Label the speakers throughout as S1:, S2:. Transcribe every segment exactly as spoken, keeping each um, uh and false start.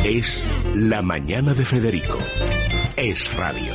S1: Es La Mañana de Federico. Es radio.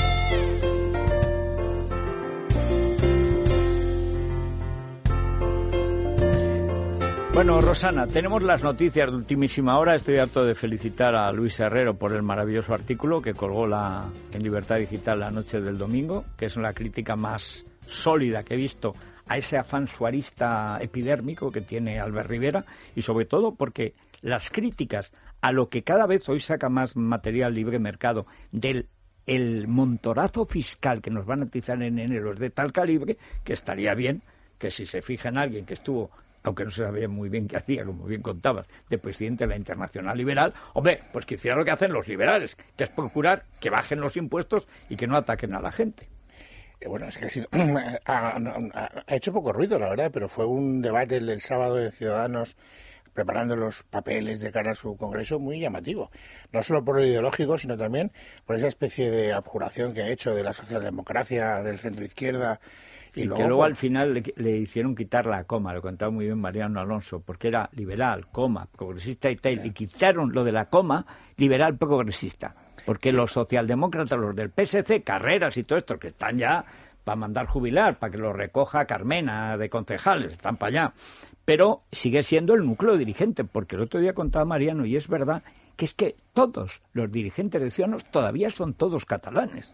S2: Bueno, Rosana, tenemos las noticias de ultimísima hora. Estoy harto de felicitar a Luis Herrero por el maravilloso artículo que colgó la, en Libertad Digital la noche del domingo, que es la crítica más sólida que he visto a ese afán suarista epidérmico que tiene Albert Rivera, y sobre todo porque las críticas a lo que cada vez hoy saca más material libre mercado del el montorazo fiscal que nos van a atizar en enero es de tal calibre que estaría bien que si se fija en alguien que estuvo, aunque no se sabía muy bien qué hacía, como bien contabas, de presidente de la Internacional Liberal, hombre, pues que hiciera lo que hacen los liberales, que es procurar que bajen los impuestos y que no ataquen a la gente.
S3: Bueno, es que ha, sido, ha, ha, ha hecho poco ruido, la verdad, pero fue un debate el del sábado de Ciudadanos preparando los papeles de cara a su congreso muy llamativo. No solo por lo ideológico, sino también por esa especie de abjuración que ha hecho de la socialdemocracia, del centro-izquierda.
S2: Sí, y luego, que luego al final le, le hicieron quitar la coma, lo contaba muy bien Mariano Alonso, porque era liberal, coma, progresista y tal, sí. Y quitaron lo de la coma, liberal, progresista. Porque sí. Los socialdemócratas, los del P S C, Carreras y todo esto, que están ya para mandar jubilar, para que lo recoja Carmena de concejales, están para allá. Pero sigue siendo el núcleo dirigente, porque el otro día contaba Mariano, y es verdad, que es que todos los dirigentes de Ciudadanos todavía son todos catalanes.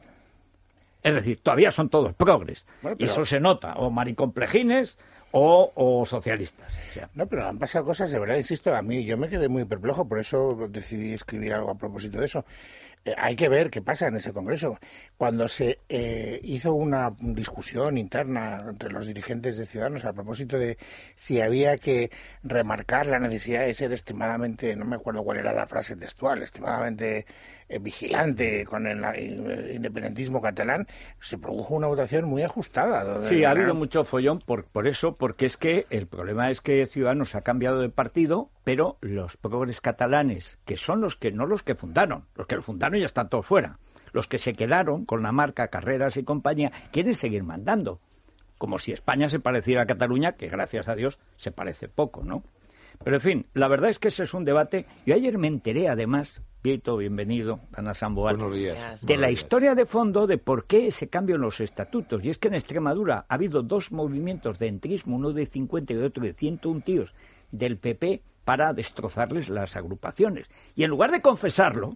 S2: Es decir, todavía son todos progres. Bueno, pero... Y eso se nota, o maricomplejines o, o socialistas. O sea.
S3: No, pero han pasado cosas, de verdad, insisto, a mí yo me quedé muy perplejo, por eso decidí escribir algo a propósito de eso. Eh, hay que ver qué pasa en ese congreso. Cuando se eh, hizo una discusión interna entre los dirigentes de Ciudadanos a propósito de si había que remarcar la necesidad de ser extremadamente, no me acuerdo cuál era la frase textual, extremadamente eh, vigilante con el, el independentismo catalán, se produjo una votación muy ajustada.
S2: Sí, ha habido mucho follón por, por eso, porque es que el problema es que Ciudadanos ha cambiado de partido, pero los progres catalanes, que son los que, no los que fundaron, los que lo fundaron ya están todos fuera. Los que se quedaron con la marca Carreras y compañía quieren seguir mandando. Como si España se pareciera a Cataluña, que gracias a Dios se parece poco, ¿no? Pero en fin, la verdad es que ese es un debate. Yo ayer me enteré, además, Pieto, bienvenido, Ana Samboal,
S4: buenos días.
S2: de
S4: Buenos
S2: la
S4: días.
S2: Historia de fondo de por qué ese cambio en los estatutos. Y es que en Extremadura ha habido dos movimientos de entrismo, uno de cincuenta y otro de ciento uno tíos del P P para destrozarles las agrupaciones. Y en lugar de confesarlo,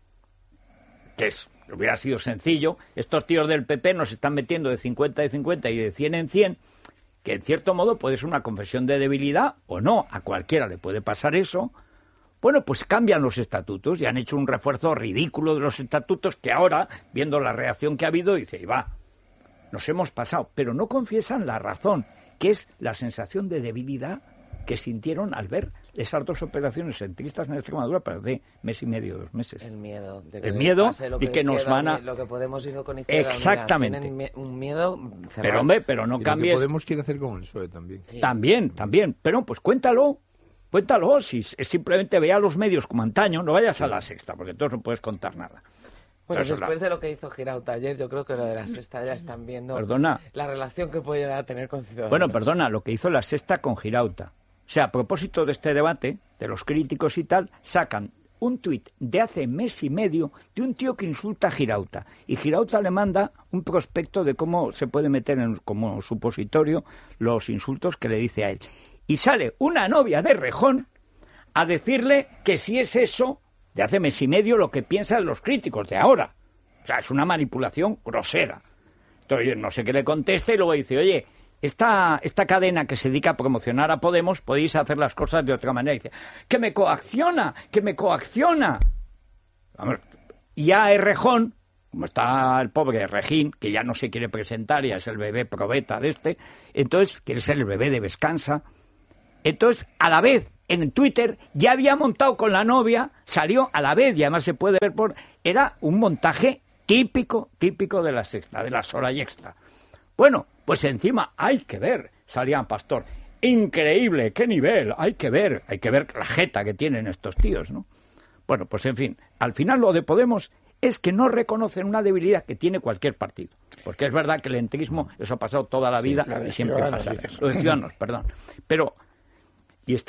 S2: que es, hubiera sido sencillo, estos tíos del P P nos están metiendo de cincuenta en cincuenta y de cien en cien, que en cierto modo puede ser una confesión de debilidad o no, a cualquiera le puede pasar eso. Bueno, pues cambian los estatutos y han hecho un refuerzo ridículo de los estatutos que ahora, viendo la reacción que ha habido, dice, y va, nos hemos pasado, pero no confiesan la razón, que es la sensación de debilidad que sintieron al ver esas dos operaciones centristas en Extremadura para de mes y medio, dos meses.
S5: El miedo. De que
S2: el miedo
S5: pase lo que
S2: y que nos
S5: queda,
S2: van a...
S5: Lo que Podemos hizo con Izquierda
S2: Exactamente.
S5: Unida. Tienen un miedo cerrado.
S2: Pero hombre, pero no
S4: y
S2: cambies...
S4: Lo que Podemos quiere hacer con el P S O E también.
S2: Sí. También, también. Pero pues cuéntalo. Cuéntalo. Si simplemente ve a los medios como antaño, no vayas a La Sexta, porque entonces no puedes contar nada.
S5: Bueno, después la... de lo que hizo Girauta ayer, yo creo que lo de La Sexta ya están viendo
S2: perdona.
S5: La relación que puede llegar a tener con Ciudadanos.
S2: Bueno, perdona, lo que hizo La Sexta con Girauta. O sea, a propósito de este debate, de los críticos y tal, sacan un tuit de hace mes y medio de un tío que insulta a Girauta. Y Girauta le manda un prospecto de cómo se puede meter en, como supositorio los insultos que le dice a él. Y sale una novia de Rejón a decirle que si es eso, de hace mes y medio, lo que piensan los críticos de ahora. O sea, es una manipulación grosera. Entonces, no sé qué le contesta y luego dice, oye... Esta, esta cadena que se dedica a promocionar a Podemos, podéis hacer las cosas de otra manera. Y dice, que me coacciona, que me coacciona. Vamos, y a Errejón, como está el pobre Rejín, que ya no se quiere presentar, ya es el bebé probeta de este, entonces quiere ser el bebé de Vescansa. Entonces, a la vez, en Twitter, ya había montado con la novia, salió a la vez, y además se puede ver por... Era un montaje típico, típico de La Sexta, de la Hora Extra. Bueno, pues encima hay que ver, salía Pastor, increíble, qué nivel, hay que ver, hay que ver la jeta que tienen estos tíos, ¿no? Bueno, pues en fin, al final lo de Podemos es que no reconocen una debilidad que tiene cualquier partido, porque es verdad que el entrismo, eso ha pasado toda la vida
S3: sí,
S2: y siempre pasa, lo de Ciudadanos, perdón, pero, y están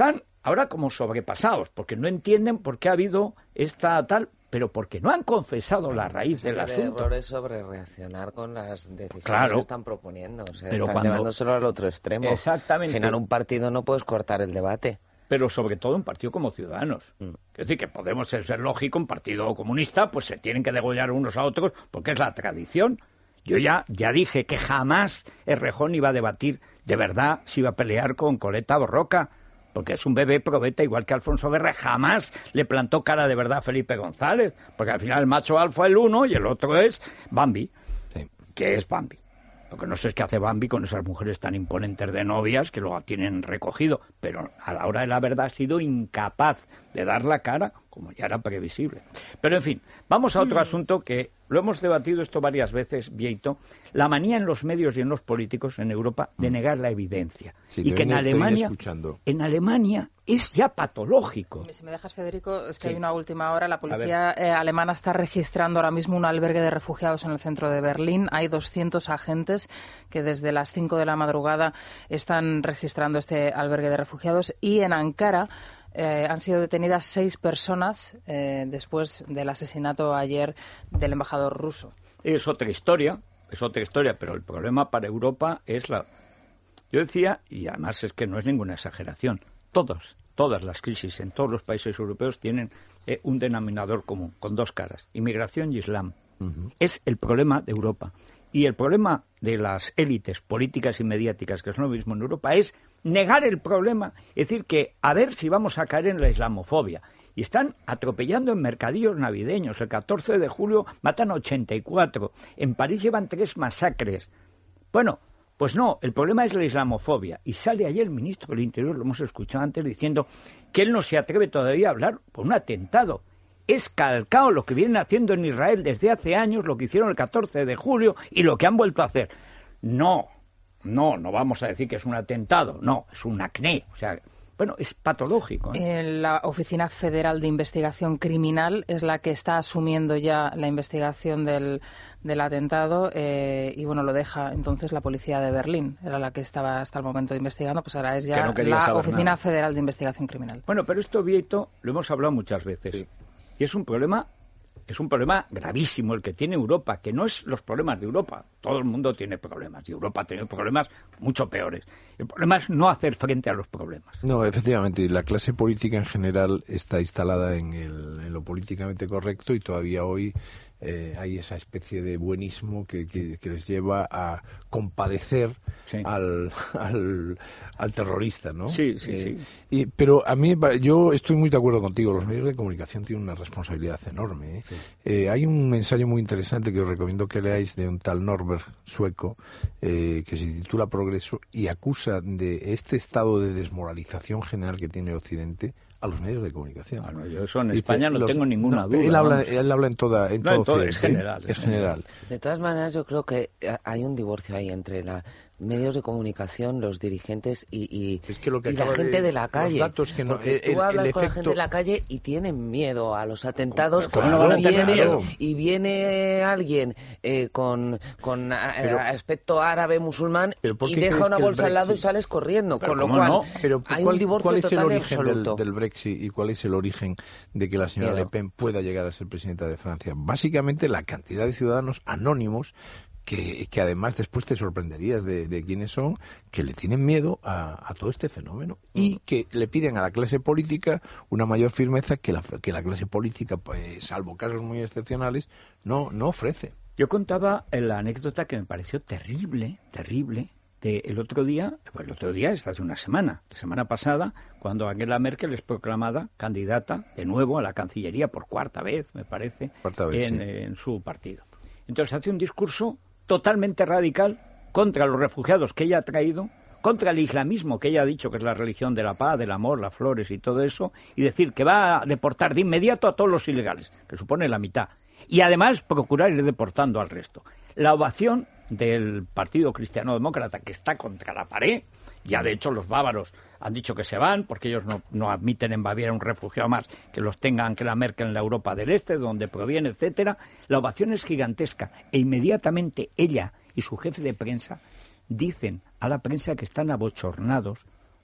S2: ahora como sobrepasados, porque no entienden por qué ha habido esta tal, pero porque no han confesado la raíz del asunto.
S5: El error es sobre reaccionar con las decisiones
S2: claro,
S5: que están proponiendo. O sea,
S2: pero
S5: están
S2: cuando...
S5: llevándoselo al otro extremo.
S2: Exactamente.
S5: Al final, un partido no puedes cortar el debate.
S2: Pero sobre todo un partido como Ciudadanos. Mm. Es decir, que podemos ser, ser lógico, un partido comunista, pues se tienen que degollar unos a otros, porque es la tradición. Yo ya, ya dije que jamás Errejón iba a debatir de verdad si iba a pelear con Coleta Borroca, porque es un bebé probeta, igual que Alfonso Guerra, jamás le plantó cara de verdad a Felipe González, porque al final el macho alfa es el uno y el otro es Bambi, sí. que es Bambi. Lo que no sé es qué hace Bambi con esas mujeres tan imponentes de novias que lo tienen recogido, pero a la hora de la verdad ha sido incapaz de dar la cara, como ya era previsible. Pero en fin, vamos a otro mm. asunto que lo hemos debatido esto varias veces, Vieito, la manía en los medios y en los políticos en Europa de mm. negar la evidencia.
S4: Sí,
S2: y que en Alemania,
S4: escuchando.
S2: en Alemania es ya patológico.
S6: Si me dejas, Federico, es que sí. hay una última hora. La
S2: A
S6: policía eh, alemana está registrando ahora mismo un albergue de refugiados en el centro de Berlín. Hay doscientos agentes que desde las cinco de la madrugada están registrando este albergue de refugiados. Y en Ankara eh, han sido detenidas seis personas eh, después del asesinato ayer del embajador ruso.
S2: Es otra historia, es otra historia, pero el problema para Europa es la... Yo decía, y además es que no es ninguna exageración, todos, todas las crisis en todos los países europeos tienen eh, un denominador común, con dos caras, inmigración y islam. Uh-huh. Es el problema de Europa. Y el problema de las élites políticas y mediáticas, que es lo mismo en Europa, es negar el problema, es decir, que a ver si vamos a caer en la islamofobia. Y están atropellando en mercadillos navideños. El catorce de julio matan a ochenta y cuatro. En París llevan tres masacres. Bueno, pues no, el problema es la islamofobia. Y sale ayer el ministro del Interior, lo hemos escuchado antes, diciendo que él no se atreve todavía a hablar por un atentado. Es calcado lo que vienen haciendo en Israel desde hace años, lo que hicieron el catorce de julio y lo que han vuelto a hacer. No, no, no vamos a decir que es un atentado, no, es un acné, o sea... Bueno, es patológico, ¿eh?
S6: La Oficina Federal de Investigación Criminal es la que está asumiendo ya la investigación del, del atentado eh, y, bueno, lo deja entonces la policía de Berlín. Era la que estaba hasta el momento investigando, pues ahora es ya no la Oficina nada. Federal de Investigación Criminal.
S2: Bueno, pero esto, Vieito, lo hemos hablado muchas veces. Sí. Y es un problema... Es un problema gravísimo el que tiene Europa, que no es los problemas de Europa. Todo el mundo tiene problemas y Europa ha tenido problemas mucho peores. El problema es no hacer frente a los problemas.
S4: No, efectivamente, la clase política en general está instalada en, el, en lo políticamente correcto y todavía hoy eh, hay esa especie de buenismo que, que, que les lleva a compadecer sí. al, al, al terrorista, ¿no?
S2: Sí, sí,
S4: eh,
S2: sí.
S4: Y, pero a mí, yo estoy muy de acuerdo contigo, los medios de comunicación tienen una responsabilidad enorme. ¿eh? Sí. Eh, hay un ensayo muy interesante que os recomiendo que leáis de un tal Norberg, sueco, eh, que se titula Progreso y acusa de este estado de desmoralización general que tiene Occidente a los medios de comunicación.
S2: Bueno, yo eso en España no
S4: los,
S2: tengo ninguna
S4: no,
S2: duda.
S4: Él habla, él habla en toda, en
S2: no,
S4: todo,
S2: en todo
S4: Occidente,
S2: es general.
S4: Es,
S2: es
S4: general.
S2: general.
S5: De todas maneras, yo creo que hay un divorcio ahí entre la medios de comunicación, los dirigentes y, y,
S4: es que lo que
S5: y la gente de, de la calle.
S4: Los datos que no,
S5: Porque
S4: el,
S5: tú hablas
S4: el
S5: con
S4: efecto...
S5: la gente de la calle y tienen miedo a los atentados.
S2: ¿Cómo no van a tener miedo?
S5: Y viene alguien eh, con, con
S2: pero,
S5: aspecto árabe, musulmán, y deja una bolsa al lado y sales corriendo.
S2: Pero
S5: con lo cual,
S2: no?
S4: pero
S5: hay
S4: ¿cuál,
S5: un divorcio
S4: ¿cuál es
S5: total
S4: el origen del,
S5: absoluto?
S4: del Brexit y cuál es el origen de que la señora miedo. Le Pen pueda llegar a ser presidenta de Francia? Básicamente la cantidad de ciudadanos anónimos Que, que además después te sorprenderías de, de quiénes son, que le tienen miedo a, a todo este fenómeno y que le piden a la clase política una mayor firmeza que la, que la clase política, pues, salvo casos muy excepcionales, no, no ofrece.
S2: Yo contaba la anécdota que me pareció terrible, terrible, de el otro día, pues el otro día es hace una semana, la semana pasada, cuando Angela Merkel es proclamada candidata de nuevo a la Cancillería por cuarta vez, me parece,
S4: cuarta vez,
S2: en,
S4: sí.
S2: en su partido. Entonces hace un discurso totalmente radical contra los refugiados que ella ha traído, contra el islamismo que ella ha dicho que es la religión de la paz, del amor, las flores y todo eso, y decir que va a deportar de inmediato a todos los ilegales, que supone la mitad, y además procurar ir deportando al resto. La ovación del Partido Cristiano Demócrata, que está contra la pared, ya de hecho los bávaros han dicho que se van, porque ellos no, no admiten en Baviera un refugiado más que los tenga Angela Merkel en la Europa del Este, donde proviene, etcétera. La ovación es gigantesca e inmediatamente ella y su jefe de prensa dicen a la prensa que están abochornados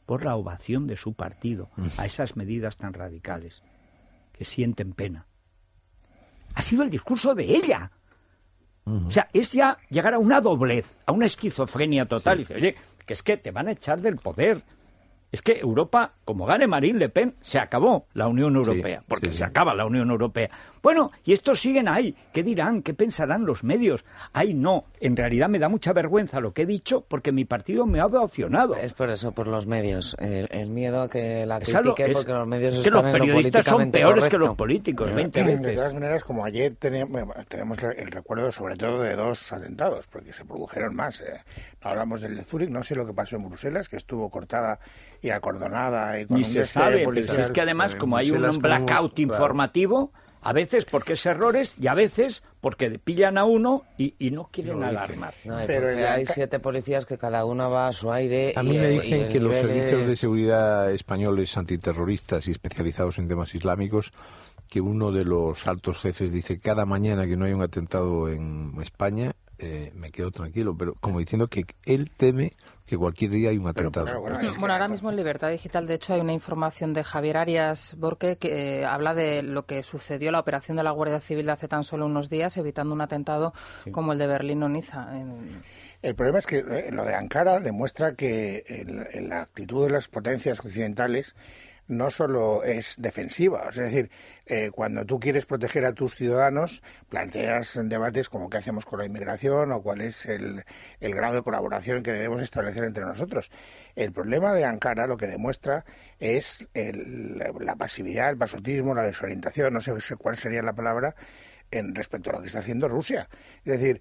S2: por la ovación de su partido a esas medidas tan radicales, que sienten pena. Ha sido el discurso de ella. Uh-huh. O sea, es ya llegar a una doblez, a una esquizofrenia total. Sí. Y dice, oye, que es que te van a echar del poder. Es que Europa, como gane Marine Le Pen, se acabó la Unión Europea, sí, porque sí, se sí. acaba la Unión Europea. Bueno, y estos siguen ahí. ¿Qué dirán? ¿Qué pensarán los medios? Ay, no, en realidad me da mucha vergüenza lo que he dicho porque mi partido me ha ovacionado.
S5: Es por eso, por los medios. El, el miedo a que la critiquen porque los medios
S2: es
S5: están
S2: que los periodistas
S5: en lo
S2: son peores
S5: correcto.
S2: que los políticos, veinte veces.
S3: De todas maneras, como ayer tenemos, tenemos el recuerdo sobre todo de dos atentados, porque se produjeron más. Eh. No hablamos del de Zúrich, no sé lo que pasó en Bruselas, que estuvo cortada y acordonada. Y con
S2: Ni
S3: un
S2: se sabe, pero es que además, como hay un blackout como, informativo, claro. a veces porque es errores y a veces porque pillan a uno y, y no quieren no alarmar.
S5: No, pero el... hay siete policías que cada uno va a su aire.
S4: A
S5: y,
S4: mí me dicen que los servicios
S5: es...
S4: de seguridad españoles antiterroristas y especializados en temas islámicos, que uno de los altos jefes dice cada mañana que no hay un atentado en España, eh, me quedo tranquilo, pero como diciendo que él teme que cualquier día hay un atentado.
S6: Pero, bueno, bueno, bueno, ahora mismo en Libertad Digital, de hecho, hay una información de Javier Arias Borque que eh, habla de lo que sucedió, la operación de la Guardia Civil de hace tan solo unos días, evitando un atentado sí. como el de Berlín o Niza. En...
S3: El problema es que eh, lo de Ankara demuestra que el, el, la actitud de las potencias occidentales no solo es defensiva, es decir, eh, cuando tú quieres proteger a tus ciudadanos, planteas debates como qué hacemos con la inmigración o cuál es el, el grado de colaboración que debemos establecer entre nosotros. El problema de Ankara lo que demuestra es el, la pasividad, el pasotismo, la desorientación, no sé cuál sería la palabra, en respecto a lo que está haciendo Rusia. Es decir,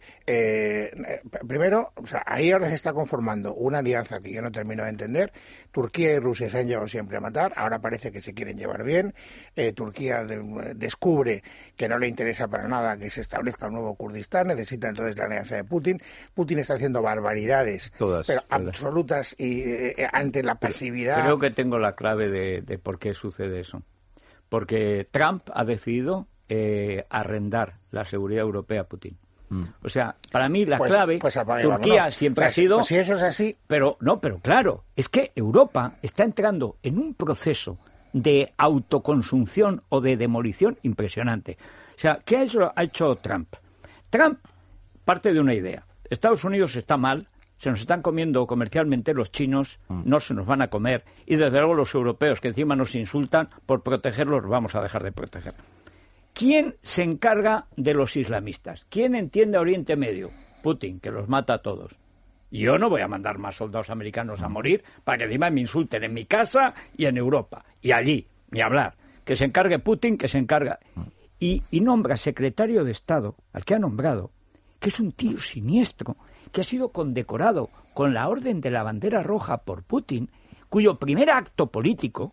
S3: eh, primero, o sea, ahí ahora se está conformando una alianza que yo no termino de entender. Turquía y Rusia se han llevado siempre a matar, ahora parece que se quieren llevar bien. Eh, Turquía de, descubre que no le interesa para nada que se establezca un nuevo Kurdistán, necesita entonces la alianza de Putin. Putin está haciendo barbaridades,
S4: todas,
S3: pero
S4: todas.
S3: absolutas y eh, ante la pasividad.
S2: Creo que tengo la clave de, de por qué sucede eso. Porque Trump ha decidido Eh, arrendar la seguridad europea a Putin. Mm. O sea, para mí la
S3: pues,
S2: clave,
S3: pues apague,
S2: Turquía
S3: vámonos.
S2: siempre
S3: pues,
S2: ha sido...
S3: Pues si eso es así...
S2: Pero, no, pero claro, es que Europa está entrando en un proceso de autoconsumción o de demolición impresionante. O sea, ¿qué ha hecho, ha hecho Trump? Trump parte de una idea. Estados Unidos está mal, se nos están comiendo comercialmente los chinos, mm. no se nos van a comer, y desde luego los europeos, que encima nos insultan, por protegerlos vamos a dejar de proteger. ¿Quién se encarga de los islamistas? ¿Quién entiende Oriente Medio? Putin, que los mata a todos. Y yo no voy a mandar más soldados americanos a morir para que encima me insulten en mi casa y en Europa. Y allí, ni hablar. Que se encargue Putin, que se encarga. Y, y nombra secretario de Estado, al que ha nombrado, que es un tío siniestro, que ha sido condecorado con la Orden de la Bandera Roja por Putin, cuyo primer acto político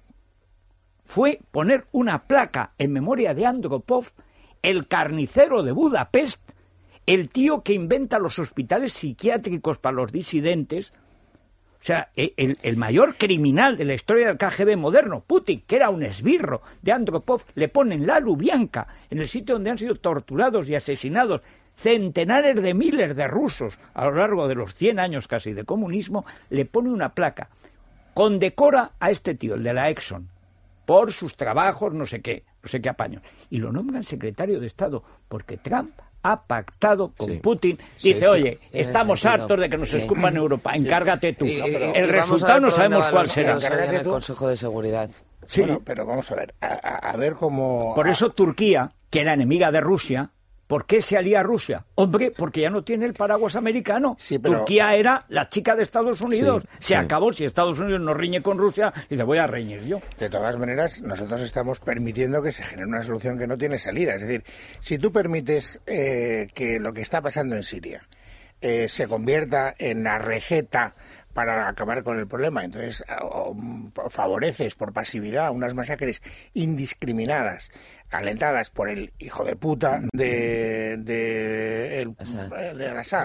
S2: fue poner una placa en memoria de Andropov, el carnicero de Budapest, el tío que inventa los hospitales psiquiátricos para los disidentes, o sea, el, el mayor criminal de la historia del K G B moderno, Putin, que era un esbirro de Andropov, le ponen la Lubianka, en el sitio donde han sido torturados y asesinados centenares de miles de rusos a lo largo de los cien años casi de comunismo, le pone una placa, condecora a este tío, el de la Exxon, por sus trabajos, no sé qué, no sé qué apaños. Y lo nombran secretario de Estado, porque Trump ha pactado con sí. Putin. Dice, sí, oye, sí, estamos sentido. hartos de que nos sí. escupan en Europa, sí. encárgate tú.
S5: Y,
S2: no, pero,
S5: y,
S2: el
S5: y
S2: resultado no sabemos cuál será.
S5: En el Consejo de Seguridad.
S3: Sí. Bueno, pero vamos a ver, a, a ver cómo...
S2: Por eso Turquía, que era enemiga de Rusia, ¿por qué se alía a Rusia? Hombre, porque ya no tiene el paraguas americano.
S3: Sí, pero...
S2: Turquía era la chica de Estados Unidos.
S3: Sí,
S2: se
S3: sí.
S2: acabó. Si Estados Unidos no riñe con Rusia, y le voy a reñir yo.
S3: De todas maneras, nosotros estamos permitiendo que se genere una solución que no tiene salida. Es decir, si tú permites eh, que lo que está pasando en Siria eh, se convierta en la receta para acabar con el problema, entonces o, o, favoreces por pasividad unas masacres indiscriminadas alentadas por el hijo de puta de, de, el, de Al-Assad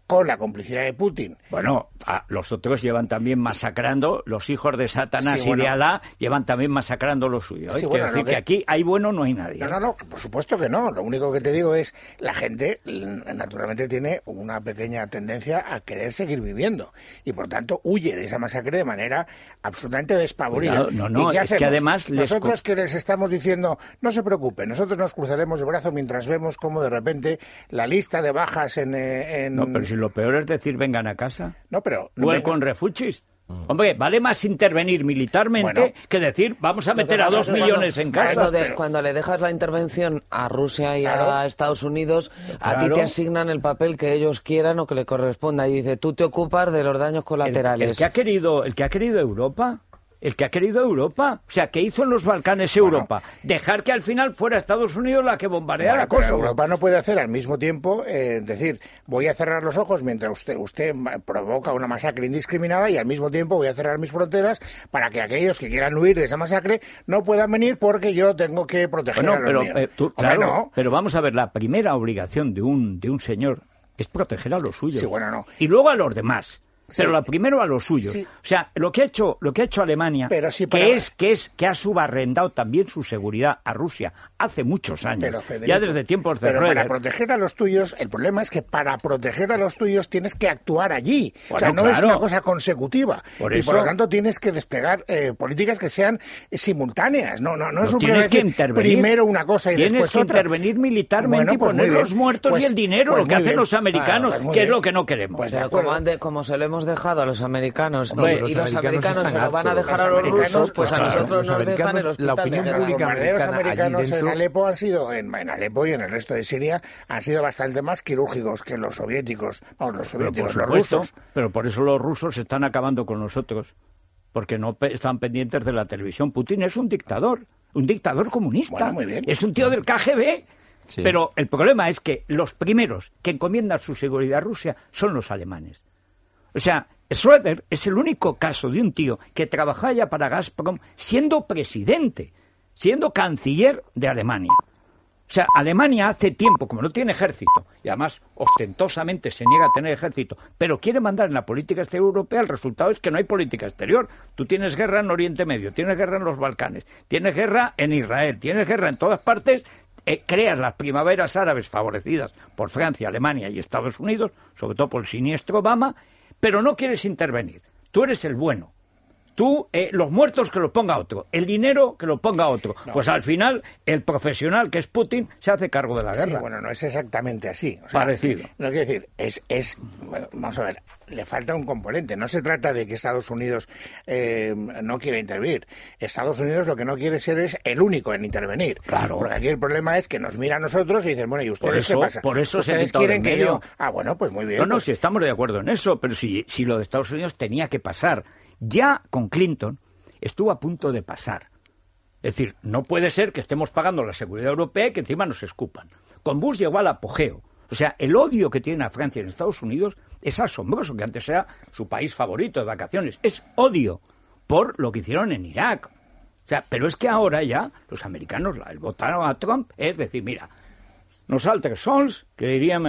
S3: con la complicidad de Putin.
S2: Bueno, a, los otros llevan también masacrando, los hijos de Satanás sí, bueno, y de Alá llevan también masacrando lo suyo. ¿eh? Sí, bueno, Quiero decir que... que aquí hay bueno, no hay nadie.
S3: No, no, no, por supuesto que no. Lo único que te digo es, la gente naturalmente tiene una pequeña tendencia a querer seguir viviendo y por tanto huye de esa masacre de manera absolutamente despavorida.
S2: No, no, no
S3: ¿Y qué
S2: es
S3: hacemos?
S2: que además... Les...
S3: Nosotros que les estamos diciendo, no se preocupen, nosotros nos cruzaremos el brazo mientras vemos cómo de repente la lista de bajas en... en...
S2: No, pero si lo peor es decir vengan a casa.
S3: No, pero...
S2: No me... con refugios. Mm. Hombre, vale más intervenir militarmente bueno, que decir vamos a meter a dos millones en casa.
S5: Cuando, de, cuando le dejas la intervención a Rusia y claro. a Estados Unidos, claro. a ti te asignan el papel que ellos quieran o que le corresponda. Y dice, tú te ocupas de los daños colaterales.
S2: El, el que ha querido, el que ha querido Europa... El que ha querido Europa, o sea, ¿qué hizo en los Balcanes Europa? Bueno, dejar que al final fuera Estados Unidos la que bombardeara
S3: bueno,
S2: Kosovo.
S3: Europa no puede hacer al mismo tiempo, eh, decir, voy a cerrar los ojos mientras usted usted provoca una masacre indiscriminada y al mismo tiempo voy a cerrar mis fronteras para que aquellos que quieran huir de esa masacre no puedan venir porque yo tengo que proteger
S2: bueno,
S3: a los
S2: pero,
S3: míos.
S2: Eh, tú, claro, no. Pero vamos a ver, la primera obligación de un de un señor es proteger a los suyos.
S3: Sí, bueno, no.
S2: Y luego a los demás. Pero
S3: sí.
S2: la primero a los suyos. Sí. O sea, lo que ha hecho, lo que ha hecho Alemania,
S3: sí, para...
S2: que es que es que ha subarrendado también su seguridad a Rusia hace muchos años,
S3: pero, Federico,
S2: ya desde tiempos de
S3: Pero
S2: Roeder.
S3: Para proteger a los tuyos, el problema es que para proteger a los tuyos tienes que actuar allí.
S2: Bueno,
S3: o sea, no
S2: claro.
S3: es una cosa consecutiva.
S2: Por
S3: y
S2: eso...
S3: por lo tanto tienes que desplegar eh, políticas que sean simultáneas. No, no, no,
S2: no
S3: es un
S2: tienes que
S3: intervenir primero una cosa y
S2: tienes
S3: después
S2: que
S3: otra.
S2: intervenir militarmente
S3: bueno, pues
S2: y poner los muertos
S3: pues,
S2: y el dinero,
S3: pues
S2: lo que hacen
S3: bien.
S2: los americanos,
S3: Claro, pues
S2: que
S3: bien.
S2: es lo que no queremos.
S3: Pues
S5: Pero como, ande, como se lo hemos dejado a los americanos
S2: no,
S5: y,
S2: los
S5: y los
S2: americanos
S5: americanos se lo van a dejar a los rusos, pues a
S3: claro,
S5: nosotros nos dejan el hospital.
S4: La opinión
S5: de
S3: Los
S4: pública
S3: bombardeos americanos
S4: dentro...
S3: en Alepo han sido, en, en Alepo y en el resto de Siria, han sido bastante más quirúrgicos que los soviéticos, vamos, los soviéticos,
S2: pero
S3: los
S2: supuesto,
S3: rusos.
S2: Pero por eso los rusos están acabando con nosotros, porque no pe están pendientes de la televisión. Putin es un dictador, un dictador comunista.
S3: Bueno, muy bien.
S2: Es un tío del K G B. Sí. Pero el problema es que los primeros que encomiendan su seguridad a Rusia son los alemanes. O sea, Schröder es el único caso de un tío que trabajaba ya para Gazprom siendo presidente, siendo canciller de Alemania. O sea, Alemania hace tiempo, como no tiene ejército, y además ostentosamente se niega a tener ejército, pero quiere mandar en la política exterior europea, el resultado es que no hay política exterior. Tú tienes guerra en Oriente Medio, tienes guerra en los Balcanes, tienes guerra en Israel, tienes guerra en todas partes, eh, creas las primaveras árabes favorecidas por Francia, Alemania y Estados Unidos, sobre todo por el siniestro Obama, pero no quieres intervenir. Tú eres el bueno. Tú, eh, los muertos que lo ponga otro, el dinero que lo ponga otro. No. Pues al final, el profesional que es Putin se hace cargo de la guerra.
S3: Sí, bueno, no es exactamente así. O sea,
S2: parecido.
S3: No quiero decir, es, es, bueno, vamos a ver, le falta un componente. No se trata de que Estados Unidos eh, no quiera intervenir. Estados Unidos lo que no quiere ser es el único en intervenir.
S2: Claro.
S3: Porque aquí el problema es que nos mira a nosotros y dicen, bueno, ¿y ustedes
S2: por eso,
S3: qué pasa?
S2: Por eso
S3: ¿Ustedes
S2: se
S3: quieren que
S2: medio.
S3: yo...? Ah, bueno, pues muy bien.
S2: No, no,
S3: pues...
S2: si estamos de acuerdo en eso, pero si, si lo de Estados Unidos tenía que pasar. Ya con Clinton estuvo a punto de pasar. Es decir, no puede ser que estemos pagando la seguridad europea y que encima nos escupan. Con Bush llegó al apogeo. O sea, el odio que tienen a Francia en Estados Unidos es asombroso, que antes era su país favorito de vacaciones. Es odio por lo que hicieron en Irak. O sea, pero es que ahora ya los americanos, el votaron a Trump, es decir, mira, nosaltres sols, que diríem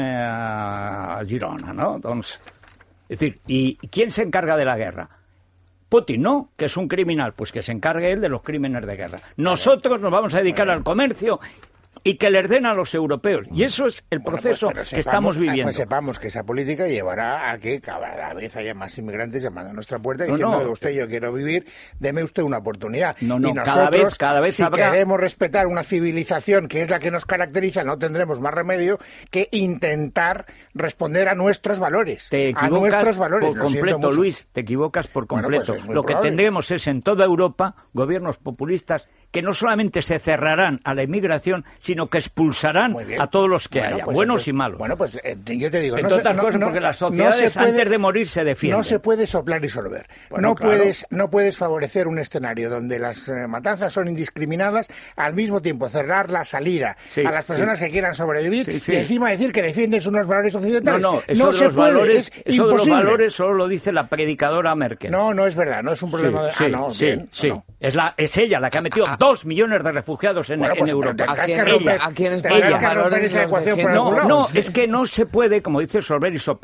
S2: a Girona, ¿no? Entonces, es decir, ¿y quién se encarga de la guerra? Putin, ¿no? Que es un criminal, pues que se encargue él de los crímenes de guerra. Nosotros nos vamos a dedicar al comercio y que le den a los europeos. Y eso es el proceso bueno, pues, que sepamos, estamos viviendo.
S3: Pues sepamos que esa política llevará a que cada vez haya más inmigrantes llamando a nuestra puerta diciendo, no, no. usted, yo quiero vivir, deme usted una oportunidad.
S2: No, no,
S3: y nosotros,
S2: cada vez, cada vez
S3: si
S2: habrá...
S3: queremos respetar una civilización que es la que nos caracteriza, no tendremos más remedio que intentar responder a nuestros valores.
S2: Te equivocas
S3: a nuestros valores.
S2: por completo, Luis, te equivocas por completo. Bueno, pues Lo probable. que tendremos es en toda Europa gobiernos populistas que no solamente se cerrarán a la inmigración, sino que expulsarán a todos los que
S3: bueno,
S2: haya,
S3: pues,
S2: buenos
S3: entonces,
S2: y malos.
S3: Bueno, pues eh, yo te digo...
S2: En
S3: no
S2: todas
S3: se,
S2: las
S3: no,
S2: cosas,
S3: no,
S2: porque las sociedades
S3: no puede,
S2: antes de morir se defienden.
S3: No se puede soplar y solver. Bueno, no, claro. puedes, no puedes favorecer un escenario donde las eh, matanzas son indiscriminadas, al mismo tiempo cerrar la salida
S2: sí,
S3: a las personas
S2: sí.
S3: que quieran sobrevivir
S2: sí, sí.
S3: y encima decir que defiendes unos valores occidentales.
S2: No, no, eso
S3: no
S2: de
S3: se
S2: los
S3: puede,
S2: valores,
S3: es
S2: eso
S3: imposible.
S2: de los valores solo lo dice la predicadora Merkel.
S3: No, no es verdad, no es un problema
S2: sí,
S3: de...
S2: Sí,
S3: ah, no,
S2: sí,
S3: bien,
S2: sí.
S3: No.
S2: Es, la, es ella la que ha metido
S5: Ah,
S2: dos millones de refugiados en,
S3: bueno, pues,
S2: en Europa.
S3: ¿A
S5: quién,
S3: romper,
S5: ella, ¿a quién
S3: ella, que romper esa ecuación por
S2: No,
S3: algún lado?
S2: no, es que no se puede, como dice Solver y soplar.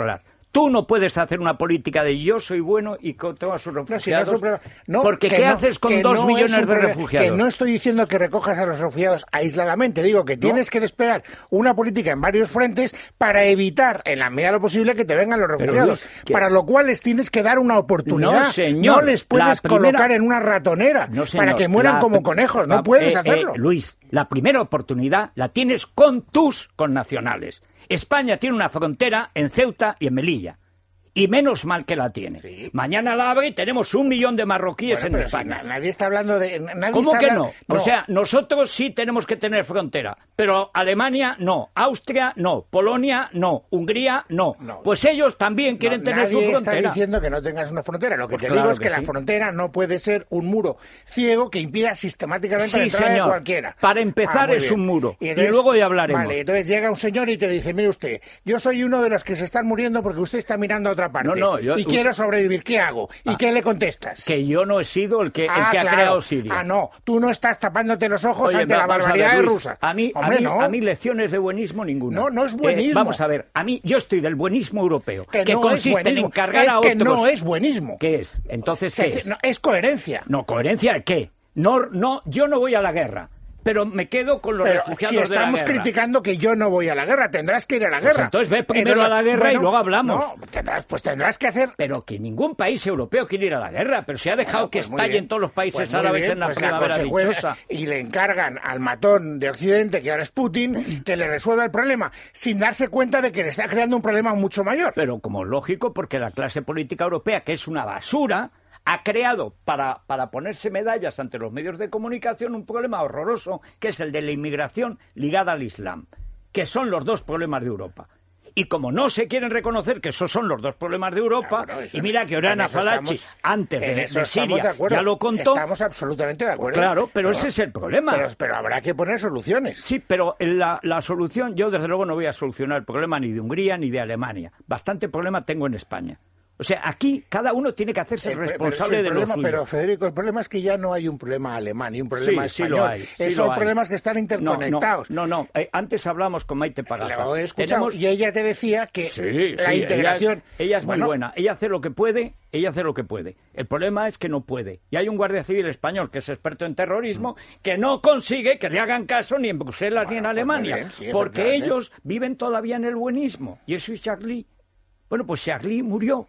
S2: Tú no puedes hacer una política de yo soy bueno y con todos sus refugiados.
S3: No, si no es no,
S2: porque ¿qué no, haces con dos no millones de refugiados?
S3: Que no estoy diciendo que recojas a los refugiados aisladamente. Digo que ¿no? tienes que desplegar una política en varios frentes para evitar, en la medida de lo posible, que te vengan los refugiados. Luis, para lo cual les tienes que dar una oportunidad. No, señor, no les puedes primera... colocar en una ratonera no, señor, para que mueran la... como conejos. No la... puedes
S2: eh,
S3: hacerlo.
S2: Eh, Luis, la primera oportunidad la tienes con tus connacionales. España tiene una frontera en Ceuta y en Melilla. Y menos mal que la tiene. Sí. Mañana la abre y tenemos un millón de marroquíes
S3: bueno,
S2: en España.
S3: Si nadie está hablando de... Nadie
S2: ¿Cómo
S3: está
S2: que
S3: hablando...
S2: no? no? O sea, nosotros sí tenemos que tener frontera, pero Alemania no, Austria no, Polonia no, Hungría no. no. Pues ellos también quieren no, tener su frontera.
S3: Nadie está diciendo que no tengas una frontera. Lo que pues te
S2: claro
S3: digo es que,
S2: que sí.
S3: la frontera no puede ser un muro ciego que impida sistemáticamente
S2: sí,
S3: la entrada
S2: señor.
S3: de cualquiera.
S2: Para empezar ah, es bien. un muro. Y, entonces, y luego ya hablaremos.
S3: Vale, entonces llega un señor y te dice, mire usted, yo soy uno de los que se están muriendo porque usted está mirando a otra parte.
S2: No, no, yo,
S3: y quiero sobrevivir. ¿Qué hago? ¿Y ah, qué le contestas?
S2: Que yo no he sido el que,
S3: ah,
S2: el que
S3: claro.
S2: ha creado Siria.
S3: Ah, no. Tú no estás tapándote los ojos Oye, ante la barbaridad de Rusia.
S2: A mí, Hombre, a, mí, no. a mí lecciones de buenismo ninguna.
S3: No, no es buenismo.
S2: Eh, vamos a ver, a mí, yo estoy del buenismo europeo, que,
S3: que
S2: no consiste en encargar
S3: es
S2: a otros.
S3: Es que no es buenismo.
S2: ¿Qué es? Entonces, ¿qué
S3: es?
S2: Es,
S3: no, es coherencia.
S2: No, ¿coherencia de qué? No, no, yo no voy a la guerra. Pero me quedo con los
S3: pero
S2: refugiados
S3: si
S2: de la guerra.
S3: Estamos criticando que yo no voy a la guerra, tendrás que ir a la guerra.
S2: Pues entonces ve primero entonces, a la guerra bueno, y luego hablamos.
S3: No, tendrás, pues tendrás que hacer...
S2: Pero que ningún país europeo quiere ir a la guerra, pero se ha dejado bueno, pues que estalle en todos los países
S3: pues
S2: árabes
S3: bien,
S2: en la
S3: pues
S2: primavera
S3: la
S2: dichosa.
S3: Y le encargan al matón de Occidente, que ahora es Putin, que le resuelva el problema, sin darse cuenta de que le está creando un problema mucho mayor.
S2: Pero como lógico, porque la clase política europea, que es una basura... ha creado para, para ponerse medallas ante los medios de comunicación un problema horroroso, que es el de la inmigración ligada al Islam, que son los dos problemas de Europa. Y como no se quieren reconocer que esos son los dos problemas de Europa, ah, bueno, y mira que Oriana Fallaci, antes de, de Siria, de ya lo contó...
S3: Estamos absolutamente de acuerdo.
S2: Claro, pero, pero ese es el problema.
S3: Pero, pero habrá que poner soluciones.
S2: Sí, pero la, la solución, yo desde luego no voy a solucionar el problema ni de Hungría ni de Alemania. Bastante problema tengo en España. O sea, aquí cada uno tiene que hacerse el, responsable
S3: pero,
S2: de
S3: problema,
S2: lo suyo.
S3: Pero, Federico, el problema es que ya no hay un problema alemán y un problema
S2: sí,
S3: español.
S2: Sí lo hay, sí
S3: Esos
S2: lo
S3: problemas
S2: hay.
S3: que están interconectados.
S2: No, no, no. Eh, antes hablamos con Maite Pagaza.
S3: Lo he escuchado
S2: Tenemos...
S3: y ella te decía que
S2: sí,
S3: la
S2: sí,
S3: integración...
S2: Ella es, ella es
S3: bueno,
S2: muy buena. Ella hace lo que puede, ella hace lo que puede. El problema es que no puede. Y hay un guardia civil español que es experto en terrorismo mm. que no consigue que le hagan caso ni en Bruselas bueno, ni en Alemania. Pues bien, sí, porque ellos viven todavía en el buenismo. Y eso es Charlie. Bueno, pues Charlie murió.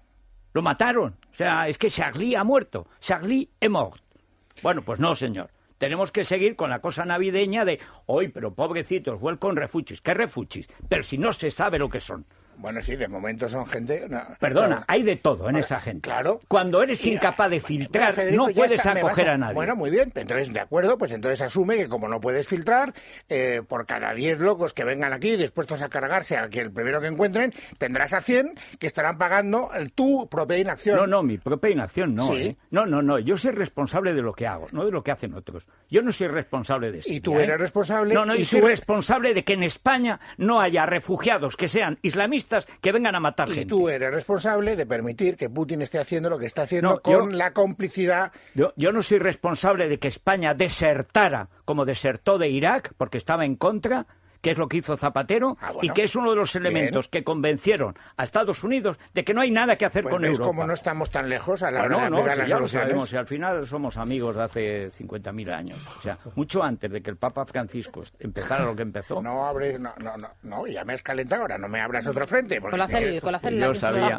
S2: Lo mataron. O sea, es que Charlie ha muerto. Charlie est mort. Bueno, pues no, señor. Tenemos que seguir con la cosa navideña de, hoy, pero pobrecitos, welcome refugees. ¿Qué refugees? Pero si no se sabe lo que son.
S3: Bueno, sí, de momento son gente... No,
S2: Perdona,
S3: claro.
S2: hay de todo en Ahora, esa gente.
S3: Claro.
S2: Cuando eres
S3: y,
S2: incapaz de filtrar,
S3: Federico,
S2: no puedes
S3: está,
S2: acoger
S3: a...
S2: a nadie.
S3: Bueno, muy bien. Entonces, de acuerdo, pues entonces asume que como no puedes filtrar, eh, por cada diez locos que vengan aquí dispuestos a cargarse al que el primero que encuentren, tendrás a cien que estarán pagando el, tu propia inacción.
S2: No, no, mi propia inacción no.
S3: Sí.
S2: ¿eh? No, no, no. Yo soy responsable de lo que hago, no de lo que hacen otros. Yo no soy responsable de eso.
S3: ¿Y tú eres
S2: ¿eh?
S3: responsable?
S2: No, no,
S3: y
S2: yo soy
S3: tú...
S2: responsable de que en España no haya refugiados que sean islamistas que vengan a matar gente.
S3: Y tú eres responsable de permitir que Putin esté haciendo lo que está haciendo
S2: no,
S3: con
S2: yo,
S3: la complicidad...
S2: Yo, yo no soy responsable de que España desertara como desertó de Irak, porque estaba en contra, que es lo que hizo Zapatero, ah, bueno, y que es uno de los elementos bien. que convencieron a Estados Unidos de que no hay nada que hacer
S3: pues
S2: con
S3: ves
S2: Europa.
S3: Como no estamos tan lejos a la
S2: bueno,
S3: hora de
S2: no,
S3: pegar
S2: si
S3: las
S2: ya
S3: soluciones.
S2: Lo sabemos, y al final somos amigos de hace cincuenta mil años. O sea, mucho antes de que el Papa Francisco empezara lo que empezó.
S3: No abres, no, no, no, no, ya me has calentado ahora, no me abras otro frente.
S6: Colacel,
S3: si
S6: Colacel,
S2: yo sabía.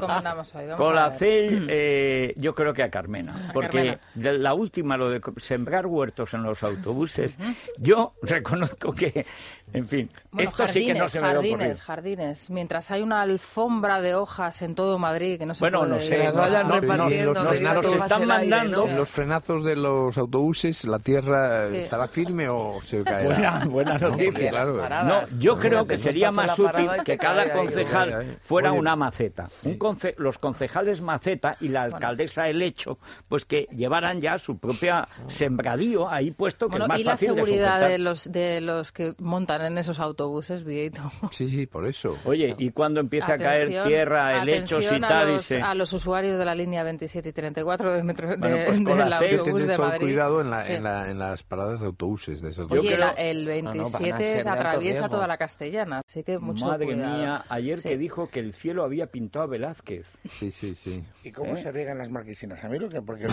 S2: Colacel, eh, yo creo que a Carmena,
S6: a
S2: porque
S6: Carmena.
S2: De la última, lo de sembrar huertos en los autobuses, yo reconozco que, en fin,
S6: bueno,
S2: esto
S6: jardines,
S2: sí que no se me
S6: jardines,
S2: ocurrido.
S6: Jardines, mientras hay una alfombra de hojas en todo Madrid que no se
S2: bueno,
S6: puede...
S2: no sé,
S6: no,
S5: vayan
S2: no,
S5: repartiendo,
S2: no, nos, nos están mandando...
S5: aire, ¿no?
S4: En los frenazos de los autobuses, ¿la tierra sí. estará firme o se caerá?
S2: Buena, buena noticia.
S4: Claro.
S2: No, yo creo que sería más útil que cada concejal fuera una maceta. Un conce los concejales maceta y la alcaldesa Helecho, pues que llevaran ya su propia sembradío ahí puesto, que
S6: bueno,
S2: es más
S6: y la
S2: fácil de
S6: seguridad
S2: soportar.
S6: de los, de los que montan en esos los autobuses, Vieito.
S4: Sí, sí, por eso.
S2: Oye, ¿y cuando empieza a caer tierra, helechos y tal?
S6: A los,
S2: y se...
S6: a los usuarios de la línea veintisiete y treinta y cuatro de metro, de,
S2: bueno, pues
S6: del autobús de
S4: todo
S6: Madrid.
S4: Cuidado en, la,
S6: sí.
S4: en, la, en las paradas de autobuses de esos.
S6: Oye,
S2: creo...
S6: la, el veintisiete
S5: no, no,
S6: atraviesa toda la Castellana, así que mucho
S2: Madre
S6: cuidado.
S2: mía, ayer
S6: sí.
S2: que dijo que el cielo había pintado a Velázquez.
S4: Sí, sí, sí.
S3: ¿Y cómo
S2: ¿Eh?
S3: se riegan las marquesinas? A mí lo que... Porque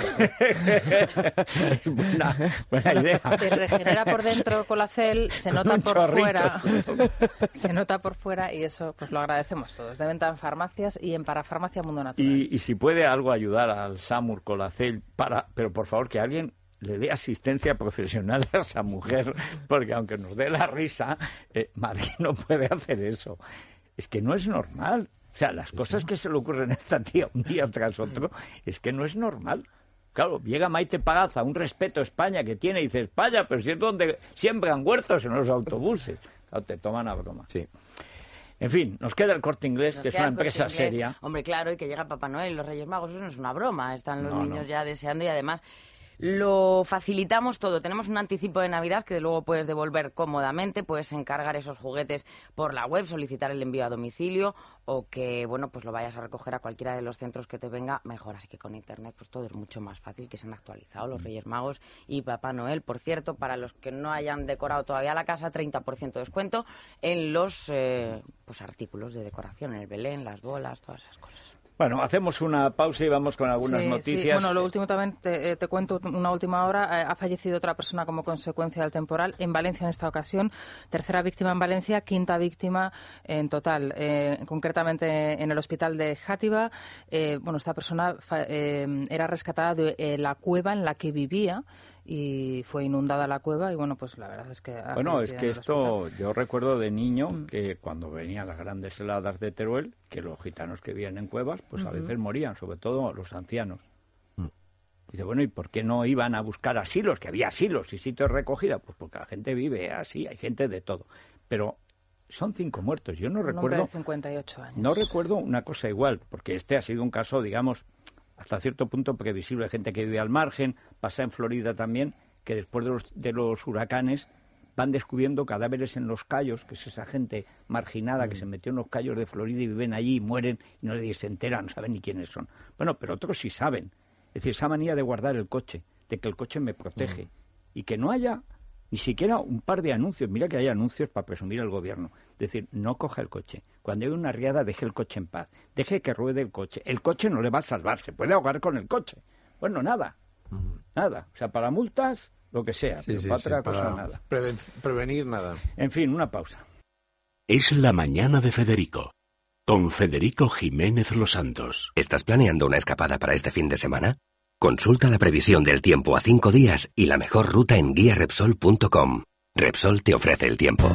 S2: buena, buena idea.
S6: Te regenera por dentro Colacel, se nota
S2: Un
S6: por
S2: chorrito.
S6: fuera, se nota por fuera y eso pues lo agradecemos todos. De venta en farmacias y en Parafarmacia Mundo Natural.
S2: Y, y si puede algo ayudar al Samur Colacel, para, pero por favor que alguien le dé asistencia profesional a esa mujer, porque aunque nos dé la risa, eh, Madrid no puede hacer eso. Es que no es normal. O sea, las cosas que se le ocurren a esta tía un día tras otro, es que no es normal. Claro, llega Maite Pagaza, un respeto a España que tiene, y dice, España, pero si es donde siembran huertos en los autobuses. Claro, te toman a broma.
S4: Sí.
S2: En fin, nos queda el Corte Inglés,
S7: Nos
S2: que es
S7: queda
S2: una
S7: el Corte
S2: empresa
S7: Inglés.
S2: seria.
S7: Hombre, claro, y que llega Papá Noel y los Reyes Magos, eso no es una broma. Están los
S2: No,
S7: niños
S2: no.
S7: ya deseando y además lo facilitamos todo. Tenemos un anticipo de Navidad que luego puedes devolver cómodamente, puedes encargar esos juguetes por la web, solicitar el envío a domicilio o que, bueno, pues lo vayas a recoger a cualquiera de los centros que te venga mejor. Así que con Internet pues todo es mucho más fácil, que se han actualizado los Reyes Magos y Papá Noel. Por cierto, para los que no hayan decorado todavía la casa, treinta por ciento de descuento en los eh, pues artículos de decoración, el Belén, las bolas, todas esas cosas.
S2: Bueno, hacemos una pausa y vamos con algunas
S6: Sí,
S2: noticias.
S6: sí. Bueno, lo último también te, te cuento una última hora. Eh, ha fallecido otra persona como consecuencia del temporal en Valencia en esta ocasión. Tercera víctima en Valencia, quinta víctima en total. Eh, concretamente en el hospital de Játiva. Eh, bueno, esta persona fa, eh, era rescatada de eh, la cueva en la que vivía y fue inundada la cueva y bueno, pues la verdad es que...
S2: Bueno, es que esto, yo recuerdo de niño mm. que cuando venían las grandes heladas de Teruel, que los gitanos que vivían en cuevas, pues uh-huh. a veces morían, sobre todo los ancianos. Mm. Dice, bueno, ¿y por qué no iban a buscar asilos? Que había asilos y sitios de recogida. Pues porque la gente vive así, hay gente de todo. Pero son cinco muertos. Yo no
S6: un
S2: recuerdo...
S6: de cincuenta y ocho años.
S2: No recuerdo una cosa igual, porque este ha sido un caso, digamos, hasta cierto punto previsible. Gente que vive al margen, pasa en Florida también, que después de los, de los huracanes van descubriendo cadáveres en los cayos, que es esa gente marginada que se metió en los cayos de Florida y viven allí y mueren y nadie se entera, no saben ni quiénes son. Bueno, pero otros sí saben. Es decir, esa manía de guardar el coche, de que el coche me protege, y que no haya ni siquiera un par de anuncios. Mira que hay anuncios para presumir al gobierno. Es decir, no coja el coche. Cuando hay una riada, deje el coche en paz. Deje que ruede el coche. El coche no le va a salvar, se puede ahogar con el coche. Bueno, nada. Uh-huh. Nada. O sea, para multas, lo que sea.
S4: Sí,
S2: pero
S4: sí,
S2: para
S4: sí,
S2: otra
S4: para
S2: cosa, nada.
S4: Preven- prevenir, nada.
S2: En fin, una pausa.
S1: Es la mañana de Federico, con Federico Jiménez Los Santos.
S8: ¿Estás planeando una escapada para este fin de semana? Consulta la previsión del tiempo a cinco días y la mejor ruta en guía repsol punto com. Repsol te ofrece el tiempo.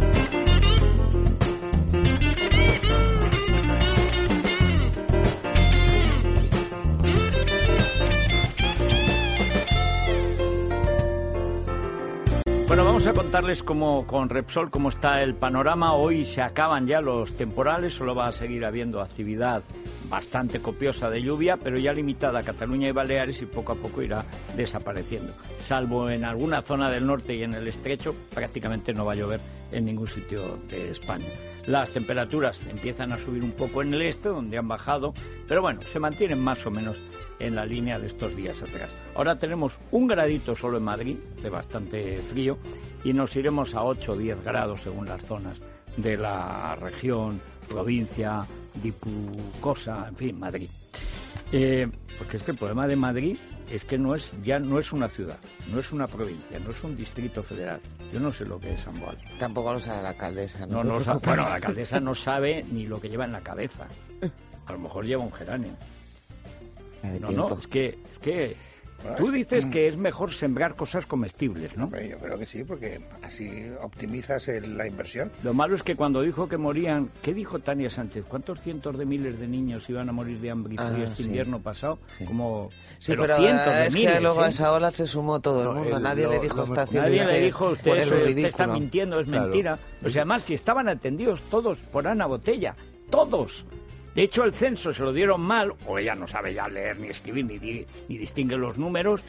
S2: Bueno, vamos a contarles cómo, con Repsol cómo está el panorama. Hoy se acaban ya los temporales, solo va a seguir habiendo actividad bastante copiosa de lluvia, pero ya limitada a Cataluña y Baleares y poco a poco irá desapareciendo. Salvo en alguna zona del norte y en el estrecho, prácticamente no va a llover en ningún sitio de España. Las temperaturas empiezan a subir un poco en el este, donde han bajado, pero bueno, se mantienen más o menos en la línea de estos días atrás. Ahora tenemos un gradito solo en Madrid, de bastante frío, y nos iremos a ocho o diez grados según las zonas de la región, provincia, Guipúzcoa, en fin, Madrid. Eh, porque es que el problema de Madrid es que no es ya no es una ciudad, no es una provincia, no es un distrito federal. Yo no sé lo que es San Boal.
S5: Tampoco lo sabe la alcaldesa.
S2: No, no, no sabe, bueno, la alcaldesa no sabe ni lo que lleva en la cabeza. A lo mejor lleva un geranio. No, no, es que, es que bueno, tú dices que... que es mejor sembrar cosas comestibles, ¿no?
S3: Hombre, yo creo que sí, porque así optimizas el, la inversión.
S2: Lo malo es que cuando dijo que morían, ¿qué dijo Tania Sánchez? ¿Cuántos cientos de miles de niños iban a morir de hambre y frío ah, este sí. invierno pasado? Sí. Como
S5: sí,
S2: pero,
S5: pero
S2: cientos de
S5: es
S2: miles.
S5: Que luego
S2: ¿eh?
S5: a esa ola se sumó todo el
S4: no,
S5: mundo.
S4: el,
S5: nadie
S4: lo,
S5: le dijo
S4: lo,
S5: esta
S2: Nadie
S5: civil
S2: le dijo, usted,
S5: pues
S2: eso, usted está mintiendo, es claro. mentira. O sea, además, si estaban atendidos todos por Ana Botella, todos. De hecho, el censo se lo dieron mal, o ella no sabe ya leer ni escribir, ni, ni distingue los números,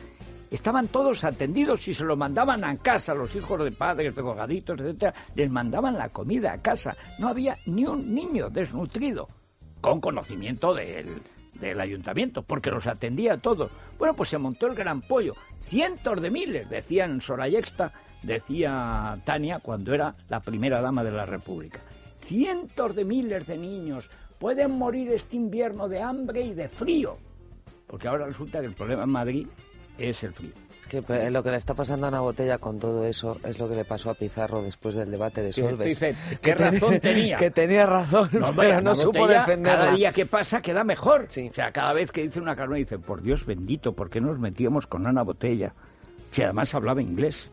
S2: estaban todos atendidos y se lo mandaban a casa, los hijos de padres, de drogaditos, etcétera, les mandaban la comida a casa. No había ni un niño desnutrido, con conocimiento del, del ayuntamiento, porque los atendía a todos. Bueno, pues se montó el gran pollo. Cientos de miles, decían Sorayexta, decía Tania, cuando era la primera dama de la República. Cientos de miles de niños pueden morir este invierno de hambre y de frío. Porque ahora resulta que el problema en Madrid es el frío.
S5: Es que pues, lo que le está pasando a Ana Botella con todo eso es lo que le pasó a Pizarro después del debate de Solves.
S2: Dice, ¿qué razón tenía?
S5: Que tenía razón, no, pero no supo defenderla.
S2: Cada día que pasa queda mejor.
S5: Sí.
S2: O sea, cada vez que dice una carne dice, por Dios bendito, ¿por qué nos metíamos con Ana Botella? Si además hablaba inglés.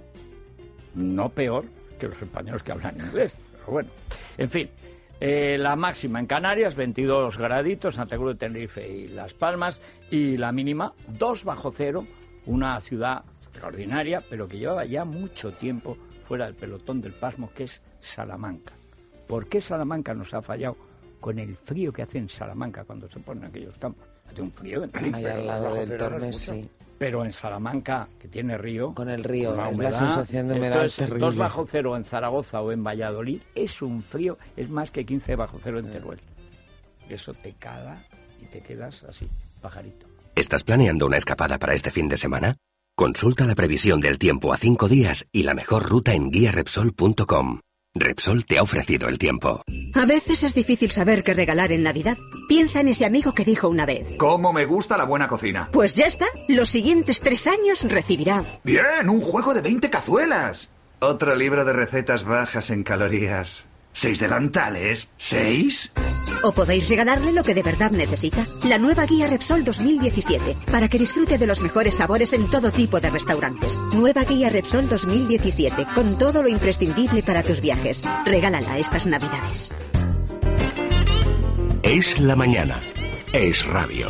S2: No peor que los españoles que hablan inglés. Pero bueno, en fin. Eh, la máxima en Canarias, veintidós graditos, Santa Cruz de Tenerife y Las Palmas, y la mínima, dos bajo cero, una ciudad extraordinaria, pero que llevaba ya mucho tiempo fuera del pelotón del pasmo, que es Salamanca. ¿Por qué Salamanca nos ha fallado con el frío que hace en Salamanca cuando se ponen aquellos campos? Hace un frío en Tenerife.
S5: Ahí al lado del Tormes, sí.
S2: Pero en Salamanca, que tiene río...
S5: Con el río,
S2: la,
S5: humedad, la sensación de humedad es terrible.
S2: Dos bajo cero en Zaragoza o en Valladolid es un frío, es más que quince bajo cero en Teruel. Eso te cala y te quedas así, pajarito.
S8: ¿Estás planeando una escapada para este fin de semana? Consulta la previsión del tiempo a cinco días y la mejor ruta en guía repsol punto com. Repsol te ha ofrecido el tiempo.
S9: A veces es difícil saber qué regalar en Navidad. Piensa en ese amigo que dijo una vez:
S10: ¿cómo me gusta la buena cocina?
S9: Pues ya está, los siguientes tres años recibirá...
S10: ¡Bien! ¡Un juego de veinte cazuelas! Otro libro de recetas bajas en calorías. ¿Seis delantales? ¿Seis?
S9: O podéis regalarle lo que de verdad necesita. La nueva guía Repsol dos mil diecisiete, para que disfrute de los mejores sabores en todo tipo de restaurantes. Nueva guía Repsol dos mil diecisiete, con todo lo imprescindible para tus viajes. Regálala estas Navidades.
S1: Es la mañana. Es radio.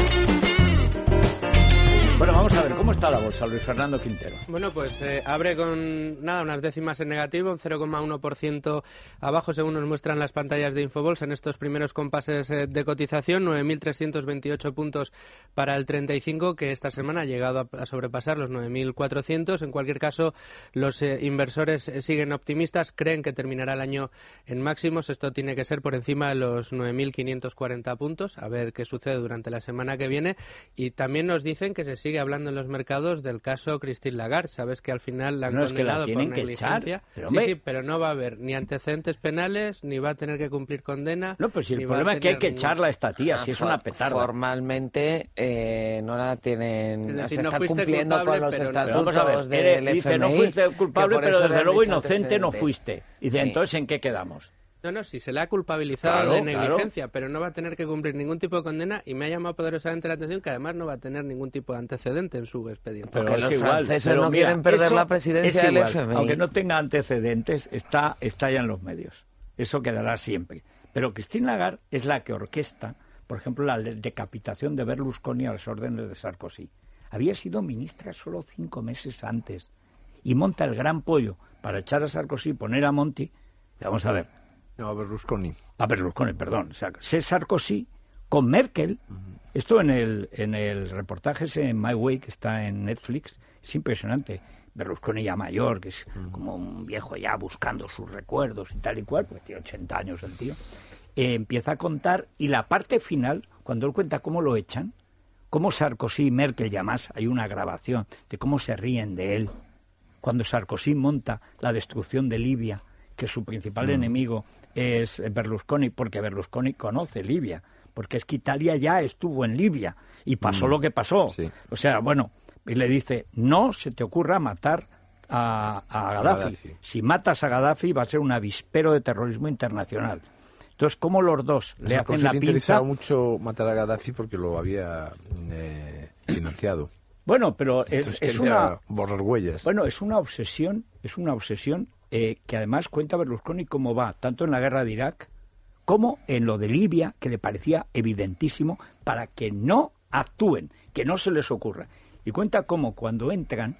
S2: Bueno, vamos a ver, ¿cómo está la bolsa, Luis Fernando Quintero?
S11: Bueno, pues eh, abre con, nada, unas décimas en negativo, un cero coma uno por ciento abajo, según nos muestran las pantallas de Infobolsa en estos primeros compases eh, de cotización, nueve mil trescientos veintiocho puntos para el treinta y cinco, que esta semana ha llegado a, a sobrepasar los nueve mil cuatrocientos. En cualquier caso, los eh, inversores eh, siguen optimistas, creen que terminará el año en máximos. Esto tiene que ser por encima de los nueve mil quinientos cuarenta puntos, a ver qué sucede durante la semana que viene. Y también nos dicen que se sigue hablando en los mercados del caso Christine Lagarde. Sabes que al final la han
S2: no,
S11: condenado
S2: es que la
S11: por negligencia.
S2: Pero,
S11: sí, sí, pero no va a haber ni antecedentes penales, ni va a tener que cumplir condena.
S2: No, pues si el problema es que hay que echarla a esta tía, si es una petarda.
S5: Formalmente eh, no la tienen...
S11: Es decir,
S5: se
S11: no
S5: está
S11: fuiste
S5: cumpliendo
S11: culpable,
S5: con los
S11: pero
S5: estatutos
S2: no. Vamos a ver,
S5: del
S2: eh,
S5: F M I.
S2: Dice, no fuiste culpable, pero desde luego inocente no fuiste. Dice,
S5: sí.
S2: Entonces, ¿en qué quedamos?
S11: No, no, sí, se le ha culpabilizado
S2: claro,
S11: de negligencia,
S2: claro.
S11: pero no va a tener que cumplir ningún tipo de condena, y me ha llamado poderosamente la atención que además no va a tener ningún tipo de antecedente en su expediente.
S5: Porque
S2: pero
S5: los
S2: igual,
S5: franceses
S2: pero
S5: no
S2: mira,
S5: quieren perder la presidencia del F M I.
S2: Aunque no tenga antecedentes, está, está ya en los medios. Eso quedará siempre. Pero Christine Lagarde es la que orquesta, por ejemplo, la decapitación de Berlusconi a las órdenes de Sarkozy. Había sido ministra solo cinco meses antes y monta el gran pollo para echar a Sarkozy y poner a Monti. Vamos a ver.
S4: No, a Berlusconi.
S2: A Berlusconi, perdón. O sea, ser Sarkozy con Merkel. Uh-huh. Esto en el, en el reportaje ese en My Way, que está en Netflix, es impresionante. Berlusconi ya mayor, que es uh-huh. como un viejo ya buscando sus recuerdos y tal y cual, pues tiene ochenta años el tío. Eh, empieza a contar, y la parte final, cuando él cuenta cómo lo echan, cómo Sarkozy y Merkel, y además hay una grabación de cómo se ríen de él, cuando Sarkozy monta la destrucción de Libia, que su principal uh-huh. enemigo es Berlusconi, porque Berlusconi conoce Libia, porque es que Italia ya estuvo en Libia y pasó mm, lo que pasó. Sí. O sea, bueno, y le dice, no se te ocurra matar a, a Gaddafi. Gaddafi. Si matas a Gaddafi va a ser un avispero de terrorismo internacional. Entonces, ¿cómo los dos le hacen la pinza?
S4: Le interesaba mucho matar a Gaddafi porque lo había eh, financiado.
S2: Bueno, pero es, es una...
S4: borrar huellas.
S2: Bueno, es una obsesión, es una obsesión eh, que además cuenta Berlusconi cómo va, tanto en la guerra de Irak como en lo de Libia, que le parecía evidentísimo, para que no actúen, que no se les ocurra. Y cuenta cómo cuando entran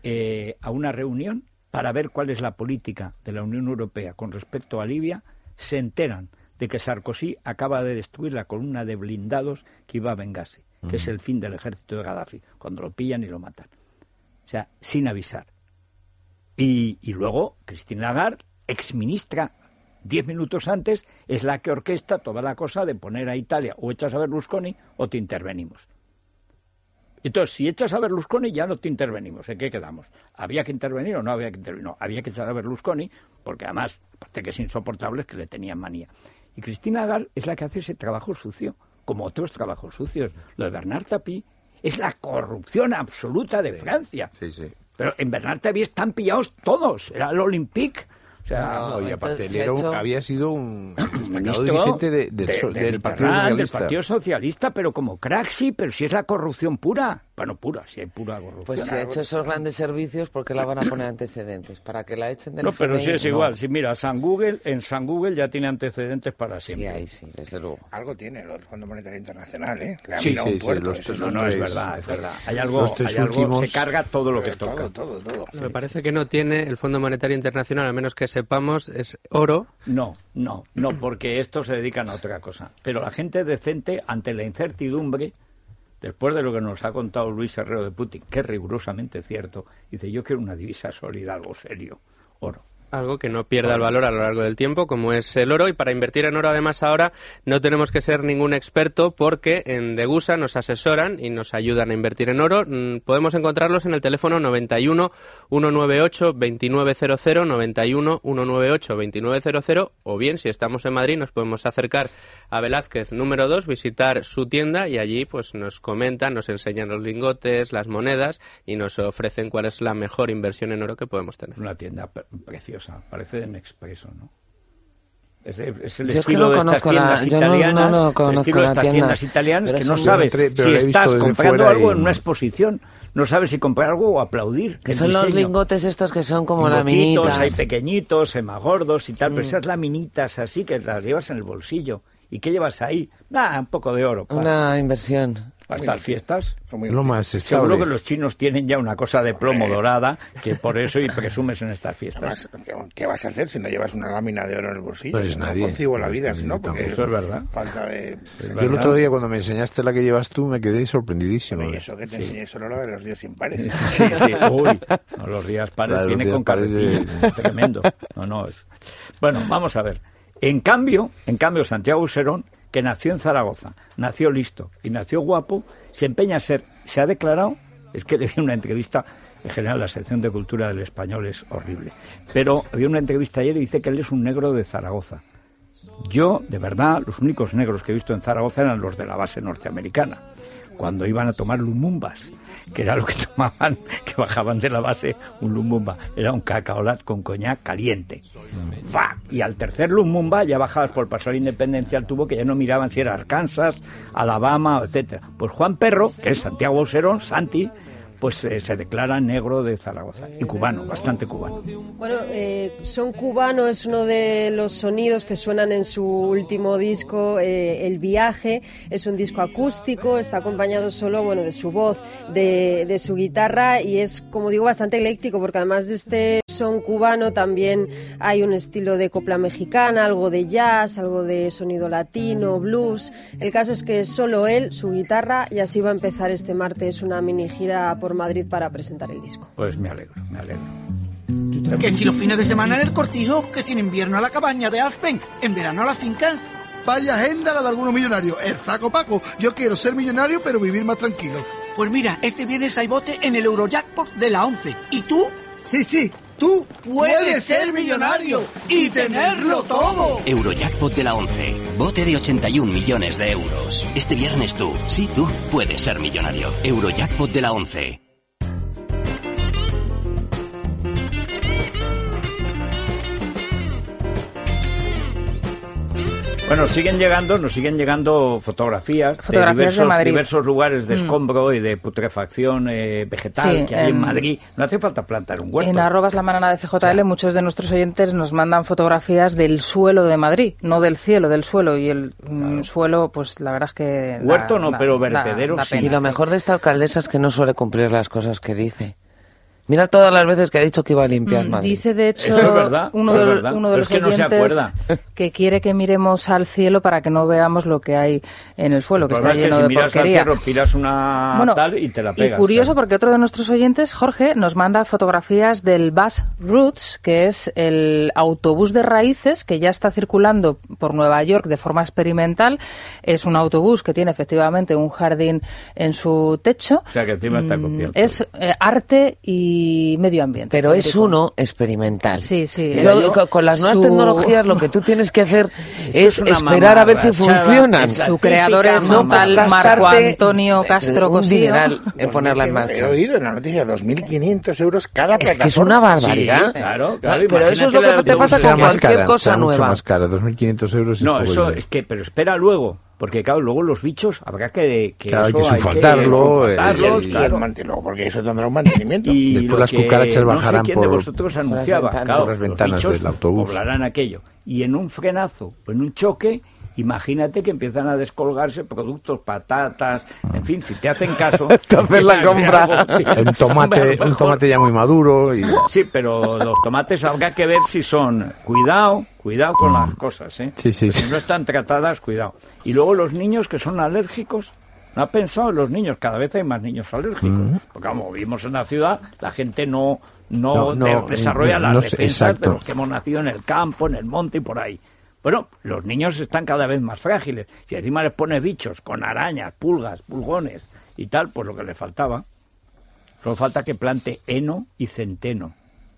S2: eh, a una reunión para ver cuál es la política de la Unión Europea con respecto a Libia, se enteran de que Sarkozy acaba de destruir la columna de blindados que iba a Bengasi. que es el fin del ejército de Gaddafi, cuando lo pillan y lo matan. O sea, sin avisar. Y, y luego, Christine Lagarde, exministra, diez minutos antes, es la que orquesta toda la cosa de poner a Italia o echas a Berlusconi o te intervenimos. Entonces, si echas a Berlusconi, ya no te intervenimos. ¿En qué quedamos? ¿Había que intervenir o no había que intervenir? No, había que echar a Berlusconi, porque además, aparte que es insoportable, es que le tenían manía. Y Christine Lagarde es la que hace ese trabajo sucio, como otros trabajos sucios. Lo de Bernard Tapie es la corrupción absoluta de Francia.
S4: Sí, sí.
S2: Pero en Bernard Tapie están pillados todos. Era el Olympique. O sea,
S4: no, y aparte
S5: entonces,
S4: él era un-
S5: hecho-
S4: había sido un destacado
S2: ministro
S4: dirigente de- del,
S2: de-
S4: so-
S2: de
S4: del Partido
S2: Mitterrand,
S4: Socialista.
S2: del Partido Socialista, pero como crack sí, pero si es la corrupción pura. Bueno, pura, si hay pura corrupción.
S5: Pues si ha hecho esos grandes servicios, ¿por qué la van a poner antecedentes? ¿Para que la echen del
S2: No, pero
S5: F M I?
S2: sí es
S5: No.
S2: igual. Si mira, San Google, en San Google ya tiene antecedentes para
S5: Sí,
S2: siempre.
S5: ahí sí, desde luego.
S3: Algo tiene el Fondo Monetario Internacional, ¿eh? Le ha
S4: Sí,
S3: mirado
S4: sí,
S3: un
S4: sí,
S3: puerto,
S4: los
S3: eso
S4: tres-
S3: es
S2: No,
S3: un-
S2: no, es
S4: tres-
S2: verdad, es verdad. Hay algo,
S4: los tres
S2: hay algo,
S4: últimos-
S2: se carga todo lo que toca.
S3: todo, todo, todo.
S11: Me parece que no tiene el Fondo Monetario Internacional, al menos que sepamos, es oro.
S2: No, no, no, porque estos se dedican a otra cosa. Pero la gente decente, ante la incertidumbre, después de lo que nos ha contado Luis Herrero de Putin, que es rigurosamente cierto, dice, yo quiero una divisa sólida, algo serio, oro.
S11: Algo que no pierda el valor a lo largo del tiempo, como es el oro. Y para invertir en oro, además, ahora no tenemos que ser ningún experto, porque en Degusa nos asesoran y nos ayudan a invertir en oro. Mm, Podemos encontrarlos en el teléfono noventa y uno, ciento noventa y ocho, veintinueve cero cero, noventa y uno, ciento noventa y ocho, veintinueve cero cero, o bien, si estamos en Madrid, nos podemos acercar a Velázquez número dos, visitar su tienda, y allí pues nos comentan, nos enseñan los lingotes, las monedas, y nos ofrecen cuál es la mejor inversión en oro que podemos tener.
S2: Una tienda pre- preciosa, parece de Nespresso, ¿no? Es, el- es el
S5: Yo es que
S2: estilo
S5: no
S2: de estas
S5: conozco la-
S2: tiendas
S5: yo no-
S2: italianas,
S5: no, no
S2: el
S5: conozco
S2: estilo de
S5: la
S2: estas
S5: tienda,
S2: tiendas italianas
S5: pero
S2: que
S5: es
S2: no
S5: un-
S2: sabes
S4: Pero
S2: si
S4: lo he visto
S2: estás
S4: desde
S2: comprando
S4: fuera
S2: algo
S4: y-
S2: en una exposición, no sabes si comprar algo o aplaudir.
S5: Que
S2: el
S5: son los
S2: diseño.
S5: lingotes estos que son como
S2: Lingotitos,
S5: laminitas.
S2: hay pequeñitos, hay más gordos y tal, pero
S5: Mm.
S2: esas laminitas así que las llevas en el bolsillo. ¿Y qué llevas ahí? Nada, un poco de oro. Para,
S5: Una inversión.
S2: para estas fiestas.
S3: Son muy
S4: Lo
S3: útiles.
S4: más estable.
S2: Seguro que los chinos tienen ya una cosa de plomo dorada, que por eso y presumes en estas fiestas.
S3: Además, ¿qué- ¿qué vas a hacer si no llevas una lámina de oro en el bolsillo?
S4: No eres
S3: no
S4: nadie.
S3: concibo la
S4: No
S3: vida,
S4: es que
S3: sino
S4: ni
S3: porque
S2: tampoco. Eso es verdad.
S3: falta de...
S4: Yo el otro día, cuando me enseñaste la que llevas tú, me quedé sorprendidísimo.
S3: Y eso que te enseñé solo lo de los días impares.
S2: Sí, sí, uy, no, los días pares
S4: La de los
S2: viene
S4: días
S2: con
S4: pares
S2: carretilla,
S4: de-
S2: tremendo. No, no, es... Bueno, vamos a ver. En cambio, en cambio, Santiago Userón, que nació en Zaragoza, nació listo y nació guapo, se empeña a ser, se ha declarado, es que le vi una entrevista, en general la sección de cultura del Español es horrible, pero había una entrevista ayer y dice que él es un negro de Zaragoza. Yo, de verdad, los únicos negros que he visto en Zaragoza eran los de la base norteamericana, cuando iban a tomar lumumbas, que era lo que tomaban, que bajaban de la base un lumumba, era un cacaolat con coñac caliente. ¡Fa! Y al tercer lumumba ya bajabas por el Paseo de la Independencia al tubo, que ya no miraban si era Arkansas, Alabama, etcétera. Pues Juan Perro, que es Santiago Userón, Santi, pues eh, se declara negro de Zaragoza, y cubano, bastante cubano.
S12: Bueno, eh, Son Cubano es uno de los sonidos que suenan en su último disco, eh, El Viaje. Es un disco acústico, está acompañado solo, bueno, de su voz, de, de su guitarra, y es, como digo, bastante ecléctico, porque además de este son cubano también hay un estilo de copla mexicana, algo de jazz, algo de sonido latino, blues. El caso es que es solo él, su guitarra, y así va a empezar este martes una mini gira por Madrid para presentar el disco.
S2: Pues me alegro, me alegro.
S13: Que si los fines de semana en el cortijo, que si en invierno a la cabaña de Aspen, en verano a la finca.
S14: Vaya agenda la de algunos millonarios. El taco Paco. Yo quiero ser millonario, pero vivir más tranquilo.
S13: Pues mira, este viernes hay bote en el Eurojackpot de la once. ¿Y tú?
S14: Sí, sí. Tú
S13: puedes ser millonario y tenerlo todo.
S15: Eurojackpot de la once. Bote de ochenta y un millones de euros. Este viernes tú, sí tú, puedes ser millonario. Eurojackpot de la once.
S2: Bueno, siguen llegando, nos siguen llegando fotografías,
S6: Fotografías
S2: de, diversos,
S6: de Madrid.
S2: diversos lugares de
S6: Mm.
S2: escombro y de putrefacción eh, vegetal
S6: Sí,
S2: que hay en
S6: en-
S2: Madrid. No hace falta plantar un huerto.
S6: En arrobas la manana de F J L, muchos de nuestros oyentes nos mandan fotografías del suelo de Madrid, no del cielo, del suelo. Y el mm, suelo, pues la verdad es que... da-
S2: Huerto no,
S6: da-
S2: pero
S6: da-
S2: vertedero
S6: da
S2: sí.
S6: pena,
S5: Y lo
S6: sí.
S5: mejor de esta alcaldesa es que no suele cumplir las cosas que dice. Mira todas las veces que ha dicho que iba a limpiar
S6: Mm,
S5: Madrid.
S6: Dice, de hecho,
S2: Eso es verdad,
S6: uno,
S2: eso es
S6: de,
S2: verdad.
S6: uno de
S2: Pero
S6: los
S2: es que no se
S6: oyentes
S2: acuerda.
S6: que quiere que miremos al cielo para que no veamos lo que hay en el suelo,
S2: El
S6: que está
S2: problema es que
S6: lleno
S2: si
S6: de
S2: miras al
S6: porquería.
S2: cielo, tiras una
S6: Bueno,
S2: tal y te la pegas.
S6: Y curioso
S2: claro.
S6: porque otro de nuestros oyentes, Jorge, nos manda fotografías del Bus Roots, que es el autobús de raíces que ya está circulando por Nueva York de forma experimental. Es un autobús que tiene efectivamente un jardín en su techo.
S2: O sea que encima está
S6: Mm,
S2: copiado.
S6: Es eh, arte y medio ambiente.
S5: Pero es
S6: Federico.
S5: uno experimental.
S6: Sí, sí.
S5: Yo,
S6: es-
S5: con, con las nuevas
S6: su-
S5: tecnologías lo que tú tienes que hacer es,
S2: es una
S5: esperar a ver si
S2: mamarrachada,
S5: funcionan.
S2: es la
S6: Su creador es
S2: típica
S6: un tal
S2: mamada.
S6: Marco
S5: Gastarte
S6: Antonio Castro
S5: un
S6: Cosío.
S5: dineral en ponerla en
S3: He
S5: marcha.
S3: oído en la noticia dos mil quinientos euros cada
S5: Es
S3: plataforma.
S5: que es una barbaridad.
S2: Sí, claro, claro,
S5: Ah, pero eso es lo
S2: imagínate
S5: que te
S2: la
S5: pasa
S2: de
S5: con
S2: un-
S4: Será más
S5: cualquier
S4: cara,
S5: cosa
S4: será mucho
S5: nueva.
S4: más cara, dos mil quinientos euros es
S2: No,
S4: poco
S2: eso
S4: dinero.
S2: es que, pero espera luego, porque claro, luego los bichos habrá que... que
S4: Claro, hay
S2: eso
S4: que sulfatarlo,
S2: que sulfatarlos,
S4: eh,
S3: Y el
S2: claro.
S3: mantenimiento, porque eso tendrá un mantenimiento.
S2: Y
S4: Después
S2: lo
S4: las
S2: que
S4: cucarachas
S2: no sé
S4: bajarán
S2: quién
S4: por-
S2: de vosotros anunciaba,
S5: ventanas.
S2: claro,
S4: por las
S2: los
S4: ventanas
S2: bichos
S4: del autobús.
S2: poblarán aquello. Y en un frenazo o en un choque, imagínate que empiezan a descolgarse productos, patatas, en fin, si te hacen caso...
S5: Hacer la compra.
S4: Un tomate, un tomate ya muy maduro y...
S2: Sí, pero los tomates habrá que ver si son... Cuidado, cuidado con las cosas, ¿eh?
S4: Sí, sí,
S2: Si
S4: sí.
S2: no están tratadas, cuidado. Y luego los niños que son alérgicos... ¿No ha pensado en los niños? Cada vez hay más niños alérgicos.
S4: Mm.
S2: Porque como vivimos en la ciudad, la gente no,
S4: No,
S2: no,
S4: no,
S2: de- desarrolla
S4: no,
S2: las
S4: no sé,
S2: defensas de
S4: exacto.
S2: los que hemos nacido en el campo, en el monte y por ahí. Bueno, los niños están cada vez más frágiles. Si encima les pones bichos con arañas, pulgas, pulgones y tal, pues lo que le faltaba. Solo falta que plante heno y centeno.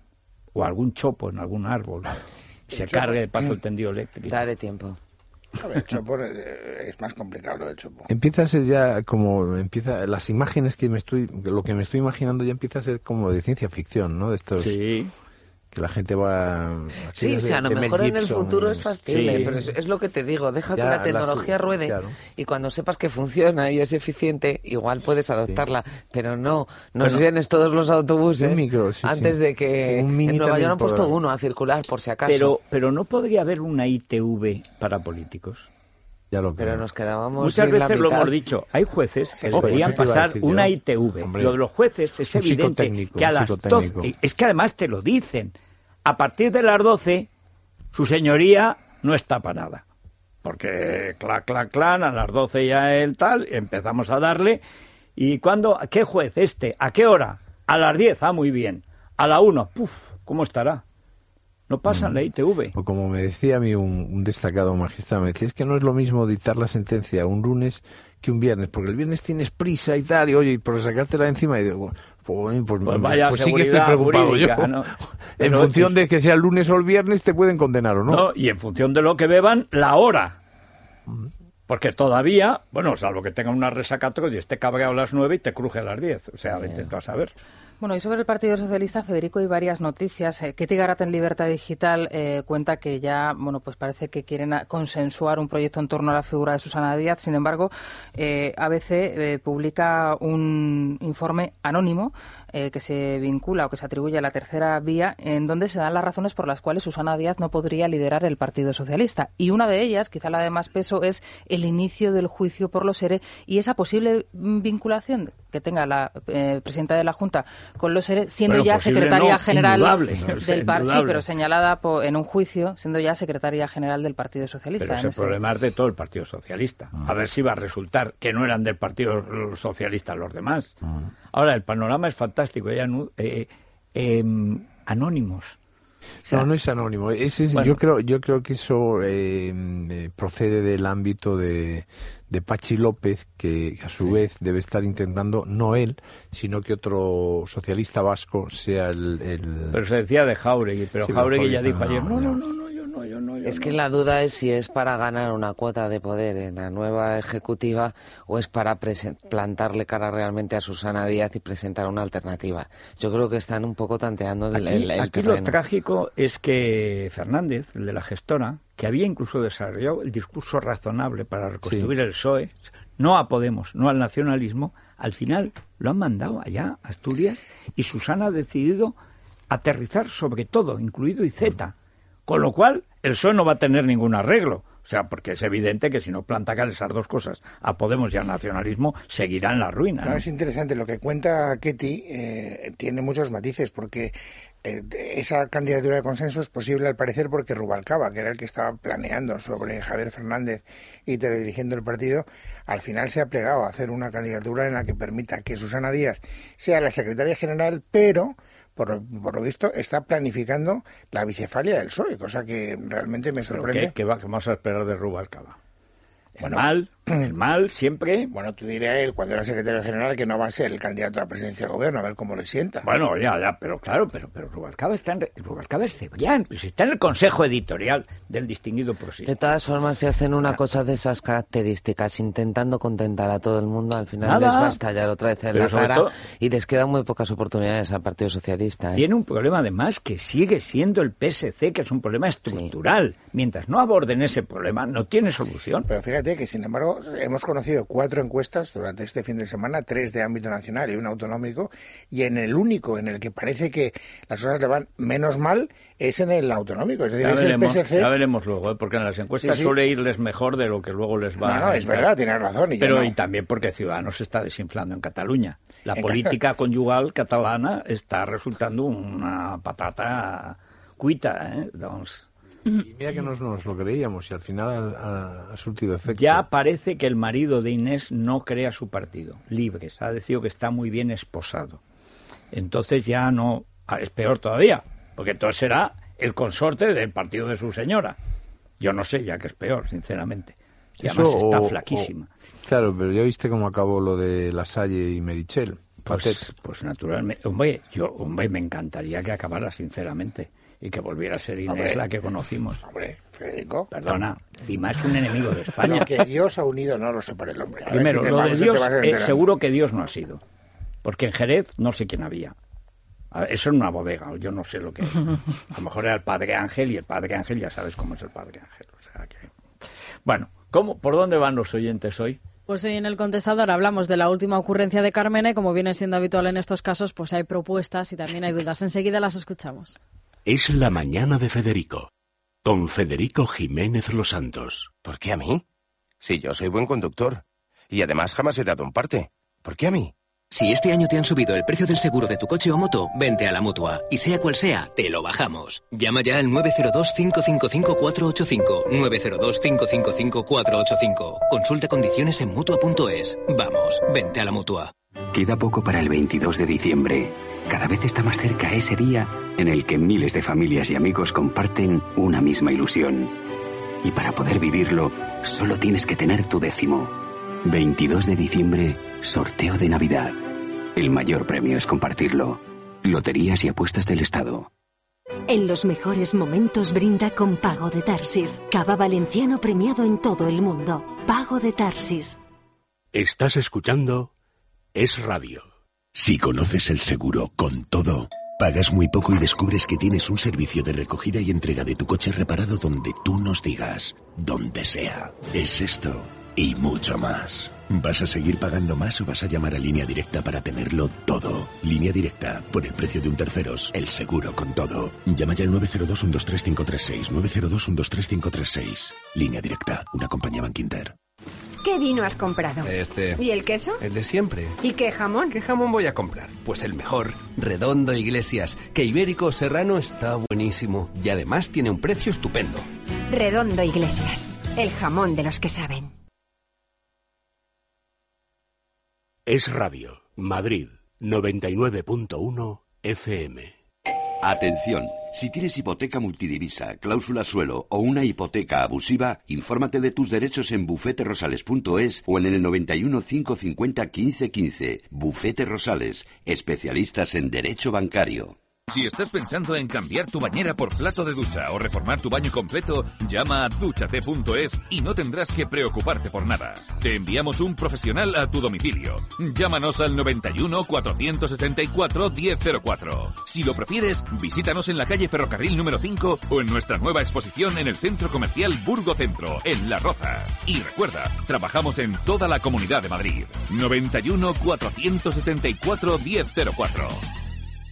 S2: O algún chopo en algún árbol. Y se cargue de paso el tendido eléctrico.
S5: Dale tiempo.
S3: A ver, el chopo eh, es más complicado lo del chopo.
S4: Empieza a ser ya como empieza las imágenes que me estoy lo que me estoy imaginando ya empieza a ser como de ciencia ficción, ¿no? De estos
S2: Sí.
S4: que la gente va
S5: Sí,
S4: aquellos
S5: o sea, a
S4: de-
S5: lo
S4: de Mel
S5: mejor en el
S4: Gibson
S5: futuro
S4: y-
S5: es factible,
S4: Sí.
S5: pero es, es lo que te digo, deja
S4: Ya,
S5: que la
S4: la
S5: tecnología
S4: su-
S5: ruede
S4: claro.
S5: y cuando sepas que funciona y es eficiente, igual puedes adoptarla, pero no, no
S2: Bueno,
S5: llenes todos los autobuses
S4: un micro, sí,
S5: antes
S4: sí.
S5: de que
S4: Un mini
S5: en Nueva
S4: también
S5: York han puesto
S4: podrá.
S5: uno a circular por si acaso.
S2: Pero, pero no podría haber una I T V para políticos.
S4: Ya lo
S5: Pero
S4: creo.
S5: nos quedábamos
S2: Muchas
S5: sin la
S2: veces lo
S5: mitad.
S2: hemos dicho, hay jueces que
S4: Eso,
S2: deberían
S4: eso te iba a
S2: pasar
S4: decir yo.
S2: una I T V.
S4: Hombre.
S2: Lo de los jueces es
S4: Un
S2: evidente
S4: psicotécnico,
S2: que a
S4: un
S2: las
S4: psicotécnico.
S2: doce, es que además te lo dicen, a partir de las doce, su señoría no está para nada. Porque clac, clac, clac, a las doce ya el tal, empezamos a darle. ¿Y cuándo? ¿Qué juez? Este. ¿A qué hora? A las diez, ah, muy bien. A la una, puf, ¿cómo estará? No pasan la I T V.
S4: O como me decía a mí un, un destacado magistrado, me decía, es que no es lo mismo dictar la sentencia un lunes que un viernes, porque el viernes tienes prisa y tal, y oye, y por sacártela de encima, y digo, pues, pues,
S2: Pues vaya
S4: pues sí que estoy
S2: seguridad
S4: preocupado
S2: jurídica,
S4: yo.
S2: ¿no?
S4: En
S2: Pero
S4: función
S2: es-
S4: de que sea el lunes o el viernes, te pueden condenar o no.
S2: No, y en función de lo que beban, la hora. Porque todavía, bueno, salvo que tenga una resaca y esté cabreado a las nueve y te cruje a las diez. O sea, vete tú a saber.
S6: Bueno, y sobre el Partido Socialista, Federico, hay varias noticias. Eh, Ketty Garat en Libertad Digital eh, cuenta que ya, bueno, pues parece que quieren a- consensuar un proyecto en torno a la figura de Susana Díaz. Sin embargo, eh, A B C eh, publica un informe anónimo eh, que se vincula o que se atribuye a la tercera vía, en donde se dan las razones por las cuales Susana Díaz no podría liderar el Partido Socialista. Y una de ellas, quizá la de más peso, es el inicio del juicio por los ERE y esa posible mm, vinculación que tenga la eh, presidenta de la Junta con los ERE, siendo
S2: Bueno,
S6: ya
S2: posible
S6: secretaria
S2: no,
S6: general
S2: indudable,
S6: del
S2: o sea,
S6: par- sí,
S2: indudable.
S6: pero señalada po- en un juicio, siendo ya secretaria general del Partido Socialista.
S2: Pero
S6: en
S2: ese
S6: ese-
S2: problema es de todo el Partido Socialista. A ver si va a resultar que no eran del Partido Socialista los demás. Ahora, el panorama es fantástico. Hay anu- eh, eh, anónimos. O sea,
S4: No, no es anónimo. Ese es-
S2: Bueno.
S4: yo creo, yo creo que eso eh, eh, procede del ámbito de, de Pachi López, que a su vez debe estar intentando, no él, sino que otro socialista vasco sea el... el-
S2: Pero se decía de Jáuregui, pero
S4: Sí, pero
S2: Jáuregui ya
S4: Jáuregui
S2: dijo
S4: está-
S2: ayer, no,
S4: no,
S2: no,
S4: ya.
S2: no, no, yo no, yo no, yo
S5: Es
S2: no.
S5: que la duda es si es para ganar una cuota de poder en la nueva ejecutiva o es para presen- plantarle cara realmente a Susana Díaz y presentar una alternativa. Yo creo que están un poco tanteando el,
S2: Aquí,
S5: el- el
S2: aquí lo
S5: terreno.
S2: trágico es que Fernández, el de la gestora, que había incluso desarrollado el discurso razonable para reconstruir el P S O E, no a Podemos, no al nacionalismo, al final lo han mandado allá, a Asturias, y Susana ha decidido aterrizar sobre todo, incluido I Z, con lo cual el P S O E no va a tener ningún arreglo. O sea, porque es evidente que si no planta cara esas dos cosas, a Podemos y al nacionalismo, seguirán la ruina. ¿no?
S3: No, es interesante. Lo que cuenta Ketty eh, tiene muchos matices, porque eh, esa candidatura de consenso es posible, al parecer, porque Rubalcaba, que era el que estaba planeando sobre Javier Fernández y teledirigiendo el partido, al final se ha plegado a hacer una candidatura en la que permita que Susana Díaz sea la secretaria general, pero... Por lo, por lo visto, está planificando la bicefalia del P S O E, cosa que realmente me sorprende.
S2: ¿Qué, qué, va, qué vamos a esperar de Rubalcaba? El bueno, mal, el mal siempre...
S3: Bueno, tú diré a él, cuando era secretario general, que no va a ser el candidato a la presidencia del gobierno, a ver cómo le sienta.
S2: Bueno, ya, ya, pero claro, pero, pero Rubalcaba está en... Rubalcaba es Cebrián, pues está en el consejo editorial del distinguido prosista.
S5: De todas formas, si hacen una cosa de esas características, intentando contentar a todo el mundo, al final Nada. les va a estallar otra vez en pero la cara todo, y les quedan muy pocas oportunidades al Partido Socialista. ¿eh?
S2: Tiene un problema, además, que sigue siendo el P S C, que es un problema estructural. Sí. Mientras no aborden ese problema, no tiene solución.
S3: Pero fíjate que, sin embargo, hemos conocido cuatro encuestas durante este fin de semana, tres de ámbito nacional y un autonómico, y en el único en el que parece que las cosas le van menos mal es en el autonómico. Es decir,
S2: ya
S3: es
S2: veremos,
S3: el P S C.
S2: Ya veremos luego, ¿eh? Porque en las encuestas sí, sí. suele irles mejor de lo que luego les va
S3: no, no,
S2: a...
S3: es verdad, tienes razón. Y
S2: Pero
S3: no.
S2: y también porque Ciudadanos se está desinflando en Cataluña. La en política conyugal catalana está resultando una patata cuita, ¿eh? Vamos...
S4: Y mira que no nos lo creíamos y al final ha, ha, ha surtido efecto.
S2: Ya parece que el marido de Inés no crea su partido, Libres. Ha decidido que está muy bien esposado. Entonces ya no... Es peor todavía, porque entonces será el consorte del partido de su señora. Yo no sé ya que es peor, sinceramente. Y
S4: Eso,
S2: además está
S4: o,
S2: flaquísima.
S4: O, claro, pero ya viste cómo acabó lo de Lasalle y Meritxell.
S2: Pues, pues naturalmente. Hombre, yo, hombre, me encantaría que acabara, sinceramente. Y que volviera a ser Inés hombre, la que conocimos.
S3: Hombre, Federico.
S2: Perdona, Cima es un enemigo de España.
S3: Lo que Dios ha unido no lo separa el hombre. A
S2: Primero,
S3: si
S2: lo de Dios, eh, seguro que Dios no ha sido. Porque en Jerez no sé quién había. Eso era una bodega, yo no sé lo que... A lo mejor era el Padre Ángel, y el Padre Ángel ya sabes cómo es el Padre Ángel. O sea que... Bueno, ¿cómo, ¿por dónde van los oyentes hoy?
S16: Pues hoy en el contestador hablamos de la última ocurrencia de Carmena y como viene siendo habitual en estos casos, pues hay propuestas y también hay dudas. Enseguida las escuchamos.
S1: Es la mañana de Federico, con Federico Jiménez Los Santos.
S17: ¿Por qué a mí? Si yo soy buen conductor. Y además jamás he dado un parte. ¿Por qué a mí?
S15: Si este año te han subido el precio del seguro de tu coche o moto, vente a la Mutua. Y sea cual sea, te lo bajamos. Llama ya al nueve cero dos, cinco cinco cinco, cuatro ocho cinco. nueve cero dos, cinco cinco cinco, cuatro ocho cinco. Consulta condiciones en Mutua punto es. Vamos, vente a la Mutua.
S18: Queda poco para el veintidós de diciembre. Cada vez está más cerca ese día en el que miles de familias y amigos comparten una misma ilusión. Y para poder vivirlo, solo tienes que tener tu décimo. veintidós de diciembre, sorteo de Navidad. El mayor premio es compartirlo. Loterías y apuestas del Estado.
S19: En los mejores momentos brinda con Pago de Tarsis. Cava valenciano premiado en todo el mundo. Pago de Tarsis.
S1: Estás escuchando Es Radio.
S20: Si conoces el seguro con todo, pagas muy poco y descubres que tienes un servicio de recogida y entrega de tu coche reparado donde tú nos digas, donde sea. Es esto y mucho más. ¿Vas a seguir pagando más o vas a llamar a Línea Directa para tenerlo todo? Línea Directa, por el precio de un terceros, el seguro con todo. Llama ya al nueve cero dos, uno dos tres, cinco tres seis, nueve cero dos, uno dos tres, cinco tres seis. Línea Directa, una compañía Bankinter.
S21: ¿Qué vino has comprado?
S22: Este.
S21: ¿Y el queso?
S22: El de siempre.
S21: ¿Y qué jamón?
S22: ¿Qué jamón voy a comprar? Pues el mejor, Redondo Iglesias, que Ibérico Serrano está buenísimo y además tiene un precio estupendo.
S21: Redondo Iglesias, el jamón de los que saben.
S1: Es Radio, Madrid, noventa y nueve punto uno F M.
S23: Atención, si tienes hipoteca multidivisa, cláusula suelo o una hipoteca abusiva, infórmate de tus derechos en bufete rosales punto es o en el noventa y uno, cinco cincuenta, quince quince. Bufete Rosales, especialistas en derecho bancario.
S24: Si estás pensando en cambiar tu bañera por plato de ducha o reformar tu baño completo, llama a dúchate punto es y no tendrás que preocuparte por nada. Te enviamos un profesional a tu domicilio. Llámanos al noventa y uno, cuatrocientos setenta y cuatro, diez cero cuatro. Si lo prefieres, visítanos en la calle Ferrocarril número cinco o en nuestra nueva exposición en el Centro Comercial Burgo Centro, en Las Rozas. Y recuerda, trabajamos en toda la Comunidad de Madrid. noventa y uno, cuatrocientos setenta y cuatro, diez cero cuatro.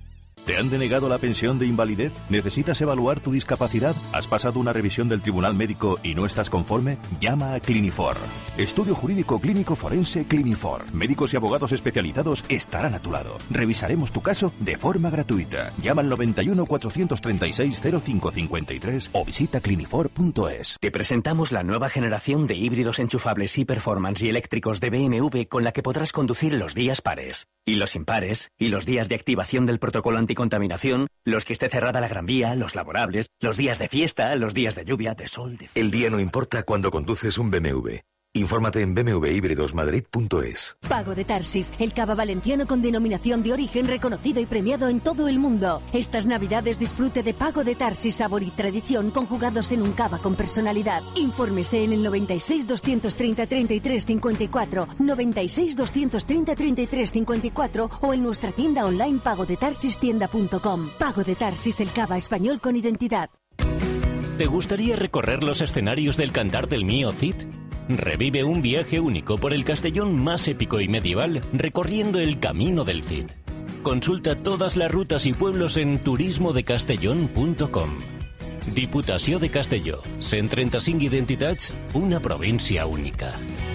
S7: ¿Te han denegado la pensión de invalidez? ¿Necesitas evaluar tu discapacidad? ¿Has pasado una revisión del Tribunal Médico y no estás conforme? Llama a Clinifor. Estudio Jurídico Clínico Forense Clinifor. Médicos y abogados especializados estarán a tu lado. Revisaremos tu caso de forma gratuita. Llama al noventa y uno, cuatrocientos treinta y seis, cero cinco cincuenta y tres o visita clinifor punto es.
S8: Te presentamos la nueva generación de híbridos enchufables y performance y eléctricos de B M W con la que podrás conducir los días pares y los impares y los días de activación del protocolo anticontaminación, los que esté cerrada la Gran Vía, los laborables, los días de fiesta, los días de lluvia, de sol, de...
S9: El día no importa cuando conduces un B M W. Infórmate en b m w híbridos madrid punto es.
S19: Pago de Tarsis, el cava valenciano con denominación de origen reconocido y premiado en todo el mundo. Estas navidades disfrute de Pago de Tarsis, sabor y tradición conjugados en un cava con personalidad. Infórmese en el noventa y seis, doscientos treinta, treinta y tres cincuenta y cuatro, noventa y seis, doscientos treinta, treinta y tres cincuenta y cuatro o en nuestra tienda online pago de tarsis tienda punto com. Pago de Tarsis, el cava español con identidad.
S10: ¿Te gustaría recorrer los escenarios del Cantar del Mío Cid? Revive un viaje único por el Castellón más épico y medieval recorriendo el Camino del Cid. Consulta todas las rutas y pueblos en turismo de castellón punto com. Diputació de Castelló, cent trenta-cinc identitats, una provincia única.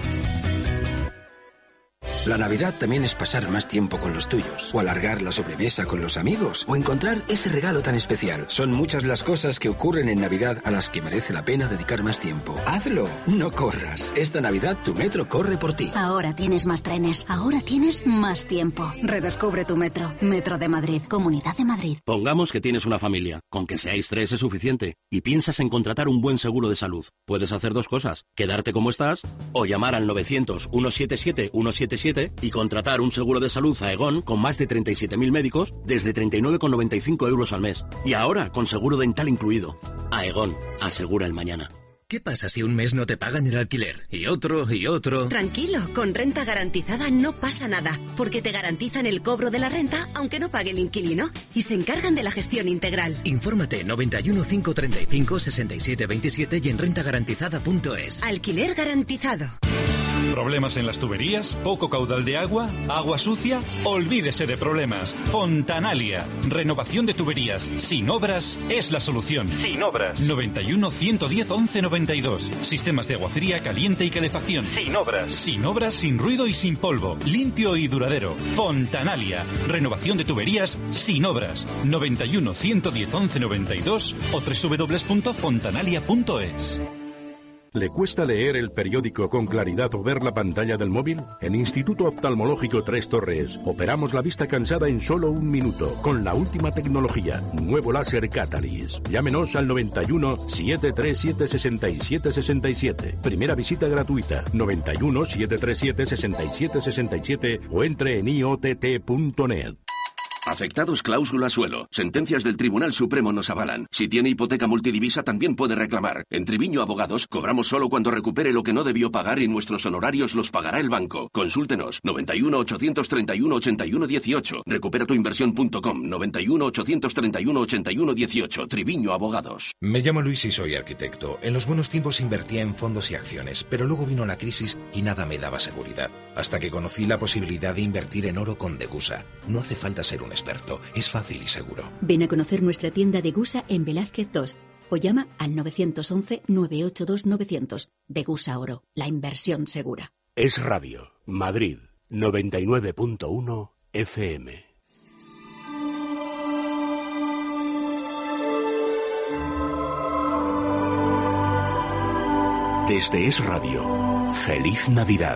S25: La Navidad también es pasar más tiempo con los tuyos, o alargar la sobremesa con los amigos, o encontrar ese regalo tan especial. Son muchas las cosas que ocurren en Navidad a las que merece la pena dedicar más tiempo. ¡Hazlo! No corras. Esta Navidad tu metro corre por ti.
S26: Ahora tienes más trenes, ahora tienes más tiempo. Redescubre tu metro. Metro de Madrid, Comunidad de Madrid.
S27: Pongamos que tienes una familia. Con que seáis tres es suficiente. Y piensas en contratar un buen seguro de salud. Puedes hacer dos cosas. Quedarte como estás, o llamar al novecientos, ciento setenta y siete, ciento setenta y siete y contratar un seguro de salud Aegon con más de treinta y siete mil médicos desde treinta y nueve con noventa y cinco euros al mes. Y ahora con seguro dental incluido. Aegon, asegura el mañana.
S28: ¿Qué pasa si un mes no te pagan el alquiler? Y otro, y otro...
S29: Tranquilo, con renta garantizada no pasa nada, porque te garantizan el cobro de la renta aunque no pague el inquilino y se encargan de la gestión integral.
S28: Infórmate en noventa y uno, cinco treinta y cinco, sesenta y siete veintisiete y en renta garantizada punto es.
S29: Alquiler garantizado.
S30: ¿Problemas en las tuberías? ¿Poco caudal de agua? ¿Agua sucia? Olvídese de problemas. Fontanalia. Renovación de tuberías sin obras es la solución. Sin obras. noventa y uno, ciento diez, once noventa y dos. Sistemas de agua fría, caliente y calefacción. Sin obras. Sin obras, sin ruido y sin polvo. Limpio y duradero. Fontanalia. Renovación de tuberías sin obras. noventa y uno, ciento diez, once noventa y dos o doble u doble u doble u punto fontanalia punto es.
S31: ¿Le cuesta leer el periódico con claridad o ver la pantalla del móvil? En Instituto Oftalmológico Tres Torres operamos la vista cansada en solo un minuto con la última tecnología, nuevo láser Catalyst. Llámenos al noventa y uno, setecientos treinta y siete, sesenta y siete sesenta y siete. Primera visita gratuita, noventa y uno, setecientos treinta y siete, sesenta y siete sesenta y siete o entre en i o t t punto net.
S32: Afectados cláusula suelo. Sentencias del Tribunal Supremo nos avalan. Si tiene hipoteca multidivisa también puede reclamar. En Triviño Abogados cobramos solo cuando recupere lo que no debió pagar y nuestros honorarios los pagará el banco. Consúltenos. noventa y uno, ochocientos treinta y uno, ochenta y uno dieciocho. Recupera tu inversión punto com. noventa y uno, ochocientos treinta y uno, ochenta y uno dieciocho. Triviño Abogados.
S33: Me llamo Luis y soy arquitecto. En los buenos tiempos invertía en fondos y acciones, pero luego vino la crisis y nada me daba seguridad. Hasta que conocí la posibilidad de invertir en oro con Degusa. No hace falta ser un experto, es fácil y seguro.
S34: Ven a conocer nuestra tienda Degusa en Velázquez dos o llama al nueve once, nueve ocho dos, novecientos. Degusa Oro, la inversión segura.
S1: Es Radio, Madrid, noventa y nueve punto uno F M. Desde Es Radio, feliz Navidad.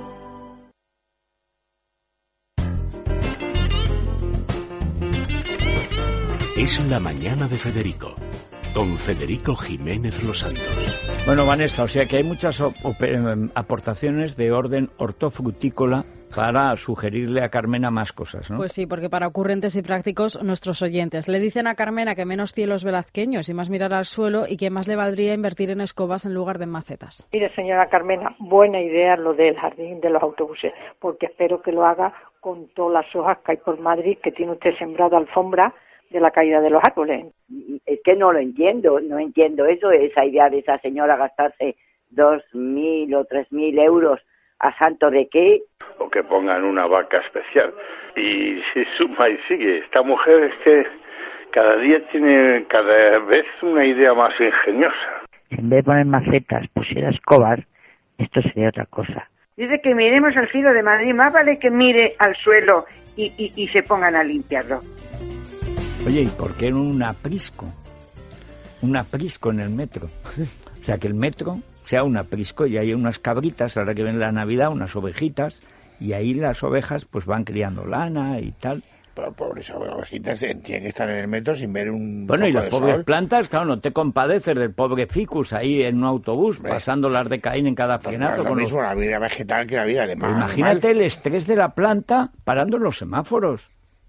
S1: Es la mañana de Federico, con Federico Jiménez Los Santos.
S2: Bueno, Vanessa, o sea que hay muchas aportaciones de orden hortofrutícola para sugerirle a Carmena más cosas, ¿no?
S16: Pues sí, porque para ocurrentes y prácticos, nuestros oyentes le dicen a Carmena que menos cielos velazqueños y más mirar al suelo y que más le valdría invertir en escobas en lugar de en macetas.
S35: Mire, señora Carmena, buena idea lo del jardín de los autobuses, porque espero que lo haga con todas las hojas que hay por Madrid, que tiene usted sembrado alfombra de la caída de los árboles.
S36: Es que no lo entiendo, no entiendo eso, esa idea de esa señora gastarse dos mil o tres mil euros ¿A santo de qué?
S3: O que pongan una vaca especial. Y si suma y sigue, esta mujer es que cada día tiene cada vez una idea más ingeniosa.
S36: En vez de poner macetas, pusiera escobas, esto sería otra cosa. Dice que miremos al cielo de Madrid, más vale que mire al suelo y, y, y se pongan a limpiarlo.
S2: Oye, ¿y por qué no un aprisco? Un aprisco en el metro. O sea, que el metro sea un aprisco y hay unas cabritas, ahora que viene la Navidad, unas ovejitas, y ahí las ovejas pues van criando lana y tal.
S4: Pero pobres ovejitas tienen que estar en el metro sin ver un
S2: Bueno, y las pobres
S4: sol.
S2: plantas, claro, no te compadeces del pobre ficus ahí en un autobús, Hombre. pasando las de Caín en cada frenazo.
S4: No es lo mismo los... la vida vegetal que la vida animal.
S2: Imagínate el estrés de la planta parando en los semáforos.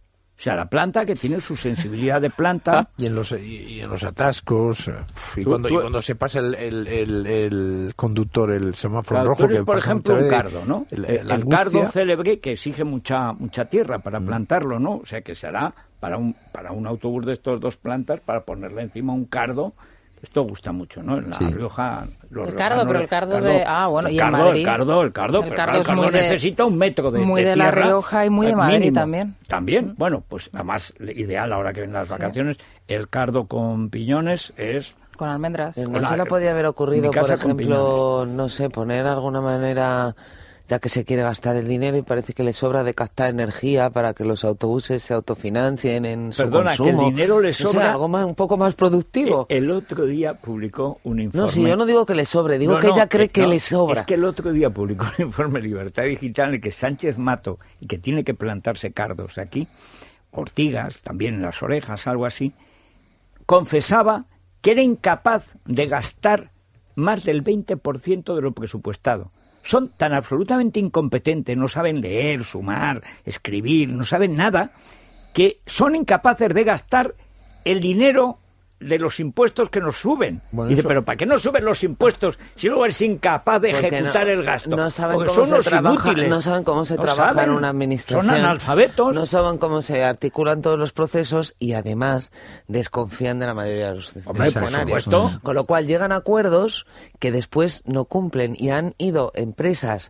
S2: O sea, la planta que tiene su sensibilidad de planta.
S5: Y en los y, y en los atascos. Y, tú, cuando, tú, y cuando se pasa el, el, el, el conductor, el semáforo
S2: claro,
S5: rojo.
S2: Tú eres,
S5: que
S2: por ejemplo, un
S5: de,
S2: cardo, ¿no? El, el, el cardo célebre que exige mucha mucha tierra para mm. plantarlo, ¿no? O sea, que será para un para un autobús de estos dos plantas, para ponerle encima un cardo. Esto gusta mucho, ¿no? En La sí. Rioja...
S6: Los el cardo, pero el cardo, cardo de... Ah, bueno,
S2: el
S6: y
S2: cardo,
S6: en Madrid...
S2: El cardo, el cardo, el
S6: el
S2: cardo,
S6: cardo,
S2: el cardo
S6: es
S2: necesita
S6: de,
S2: un metro de,
S6: muy
S2: de,
S6: de,
S2: de tierra.
S6: La Rioja y muy de Madrid
S2: mínimo.
S6: también.
S2: También, bueno, pues además ideal ahora que ven las vacaciones, sí. el cardo con piñones es...
S6: Con almendras.
S11: No se le podía haber ocurrido, por ejemplo, no sé, poner alguna manera... ya que se quiere gastar el dinero y parece que le sobra de captar energía para que los autobuses se autofinancien en su
S2: Perdona,
S11: consumo.
S2: que el dinero le sobra...
S11: O sea, algo más, un poco más productivo.
S2: El otro día publicó un informe...
S11: No, si yo no digo que le sobre, digo no, que no, ella cree que
S2: no,
S11: le sobra.
S2: Es que el otro día publicó un informe Libertad Digital en el que Sánchez Mato, y que tiene que plantarse cardos aquí, ortigas, también en las orejas, algo así, confesaba que era incapaz de gastar más del veinte por ciento de lo presupuestado. Son tan absolutamente incompetentes, no saben leer, sumar, escribir, no saben nada, que son incapaces de gastar el dinero de los impuestos que nos suben. Bueno, y dice, eso... pero ¿para qué nos suben los impuestos si luego eres incapaz de Porque ejecutar
S11: no,
S2: el gasto?
S11: No saben,
S2: Porque
S11: cómo
S2: son
S11: se trabaja,
S2: inútiles.
S11: no saben cómo se
S2: no
S11: trabaja
S2: saben.
S11: en una administración.
S2: Son analfabetos.
S11: No saben cómo se articulan todos los procesos y además desconfían de la mayoría de los funcionarios. Con lo cual llegan a acuerdos que después no cumplen y han ido empresas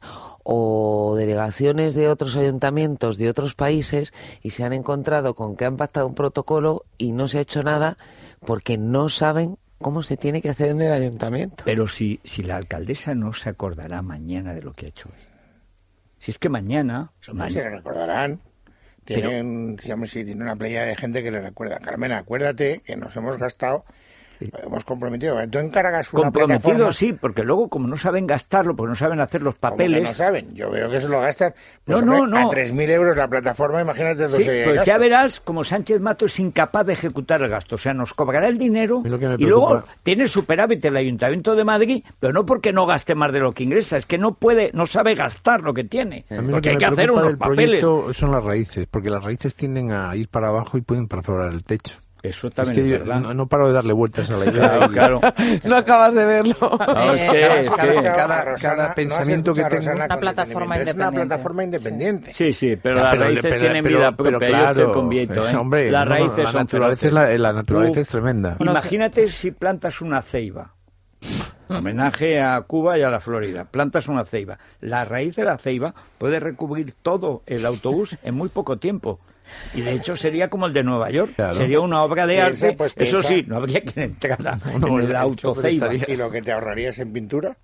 S11: o delegaciones de otros ayuntamientos de otros países y se han encontrado con que han pactado un protocolo y no se ha hecho nada porque no saben cómo se tiene que hacer en el ayuntamiento.
S2: Pero si, si la alcaldesa no se acordará mañana de lo que ha hecho hoy. Si es que mañana...
S4: Ma- se le recordarán. Tienen, pero, digamos, sí, tiene una playa de gente que le recuerda. Carmen, acuérdate que nos hemos gastado... Hemos comprometido. Tú encargas una
S2: comprometido,
S4: plataforma...
S2: sí, porque luego como no saben gastarlo, porque no saben hacer los papeles...
S4: ¿Cómo que no saben? Yo veo que se lo gastan. Pues,
S2: no,
S4: hombre,
S2: no, no.
S4: A tres mil euros la plataforma, imagínate...
S2: Sí, pues gasto. Ya verás como Sánchez Mato es incapaz de ejecutar el gasto. O sea, nos cobrará el dinero y luego tiene superávit el Ayuntamiento de Madrid, pero no porque no gaste más de lo que ingresa, es que no puede, no sabe gastar lo que tiene.
S5: A mí
S2: porque
S5: lo que
S2: hay
S5: me
S2: que hacer unos papeles.
S5: Son las raíces, porque las raíces tienden a ir para abajo y pueden perforar el techo.
S2: Eso también
S5: es, que
S2: es verdad.
S5: No, no paro de darle vueltas a la idea.
S2: Claro,
S5: y...
S2: claro.
S11: No acabas de verlo.
S2: No, es que, es
S5: cada,
S2: que...
S5: cada, Rosana, cada pensamiento
S4: no
S5: que tengo...
S6: Una plataforma independiente.
S4: Es una plataforma independiente.
S2: Sí, sí, pero
S4: ya,
S2: las
S4: pero,
S2: raíces
S4: pero,
S2: tienen
S4: pero,
S2: vida propia.
S5: Pero claro,
S2: yo estoy con Vieto, ¿eh?
S5: Hombre,
S2: las
S5: no,
S2: raíces
S5: la
S2: son
S5: naturaleza es la, la naturaleza uh, es tremenda.
S2: Imagínate si plantas una ceiba. Homenaje a Cuba y a la Florida. Plantas una ceiba. La raíz de la ceiba puede recubrir todo el autobús en muy poco tiempo. Y de hecho sería como el de Nueva York. Claro. Sería una obra de piensa, arte. Pues, eso sí, no habría quien entrara no, no, en el autoceiba.
S4: ¿Y lo que te ahorrarías en pintura?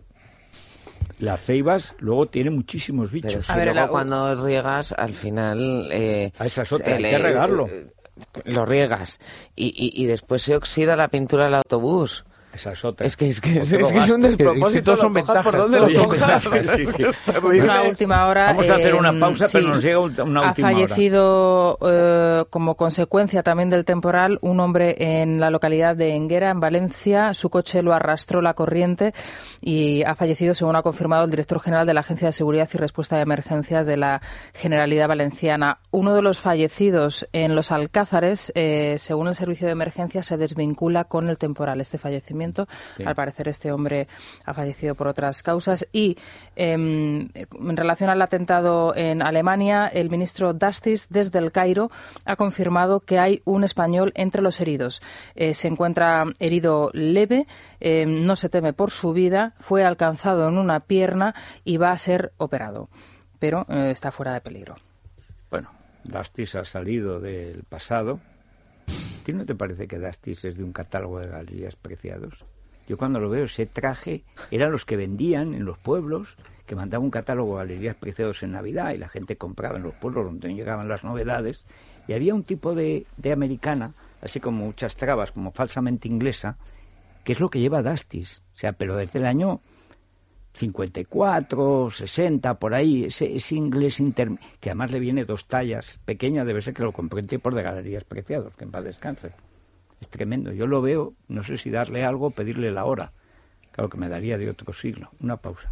S2: Las ceibas luego tienen muchísimos bichos.
S11: Pero si
S2: a
S11: ver, luego la... cuando riegas, al final... Eh,
S2: a esa es otra, hay que regarlo. Eh,
S11: lo riegas y, y, y después se oxida la pintura del autobús.
S2: Esa es otra.
S11: Es que es, que, es, es, que es un despropósito.
S5: Todos son ventajas.
S11: ¿Por dónde lo cojas?
S2: Sí, sí.
S6: Una última hora.
S2: Vamos a hacer una pausa,
S6: eh,
S2: pero
S6: sí,
S2: nos llega una última
S6: ha fallecido
S2: hora.
S6: Eh, como consecuencia también del temporal un hombre en la localidad de Enguera, en Valencia. Su coche lo arrastró la corriente y ha fallecido, según ha confirmado el director general de la Agencia de Seguridad y Respuesta de Emergencias de la Generalidad Valenciana. Uno de los fallecidos en Los Alcázares, eh, según el Servicio de Emergencias, se desvincula con el temporal. Este fallecimiento fallecimiento.
S2: Sí.
S6: Al parecer este hombre ha fallecido por otras causas. Y eh, en relación al atentado en Alemania, el ministro Dastis desde el Cairo ha confirmado que hay un español entre los heridos. Eh, se encuentra herido leve, eh, no se teme por su vida, fue alcanzado en una pierna y va a ser operado, pero eh, está fuera de peligro.
S2: Bueno, Dastis ha salido del pasado. ¿A ti no te parece que Dastis es de un catálogo de Galerías Preciados? Yo cuando lo veo, ese traje eran los que vendían en los pueblos, que mandaban un catálogo de Galerías Preciados en Navidad y la gente compraba en los pueblos donde llegaban las novedades, y había un tipo de, de americana, así como muchas trabas, como falsamente inglesa, que es lo que lleva Dastis. O sea, pero desde el año cincuenta y cuatro, sesenta, por ahí, ese, ese inglés inter... que además le viene dos tallas pequeñas, debe ser que lo compré en tiempos de Galerías Preciados, que en paz descanse. Es tremendo. Yo lo veo, no sé si darle algo o pedirle la hora. Claro que me daría de otro siglo. Una pausa.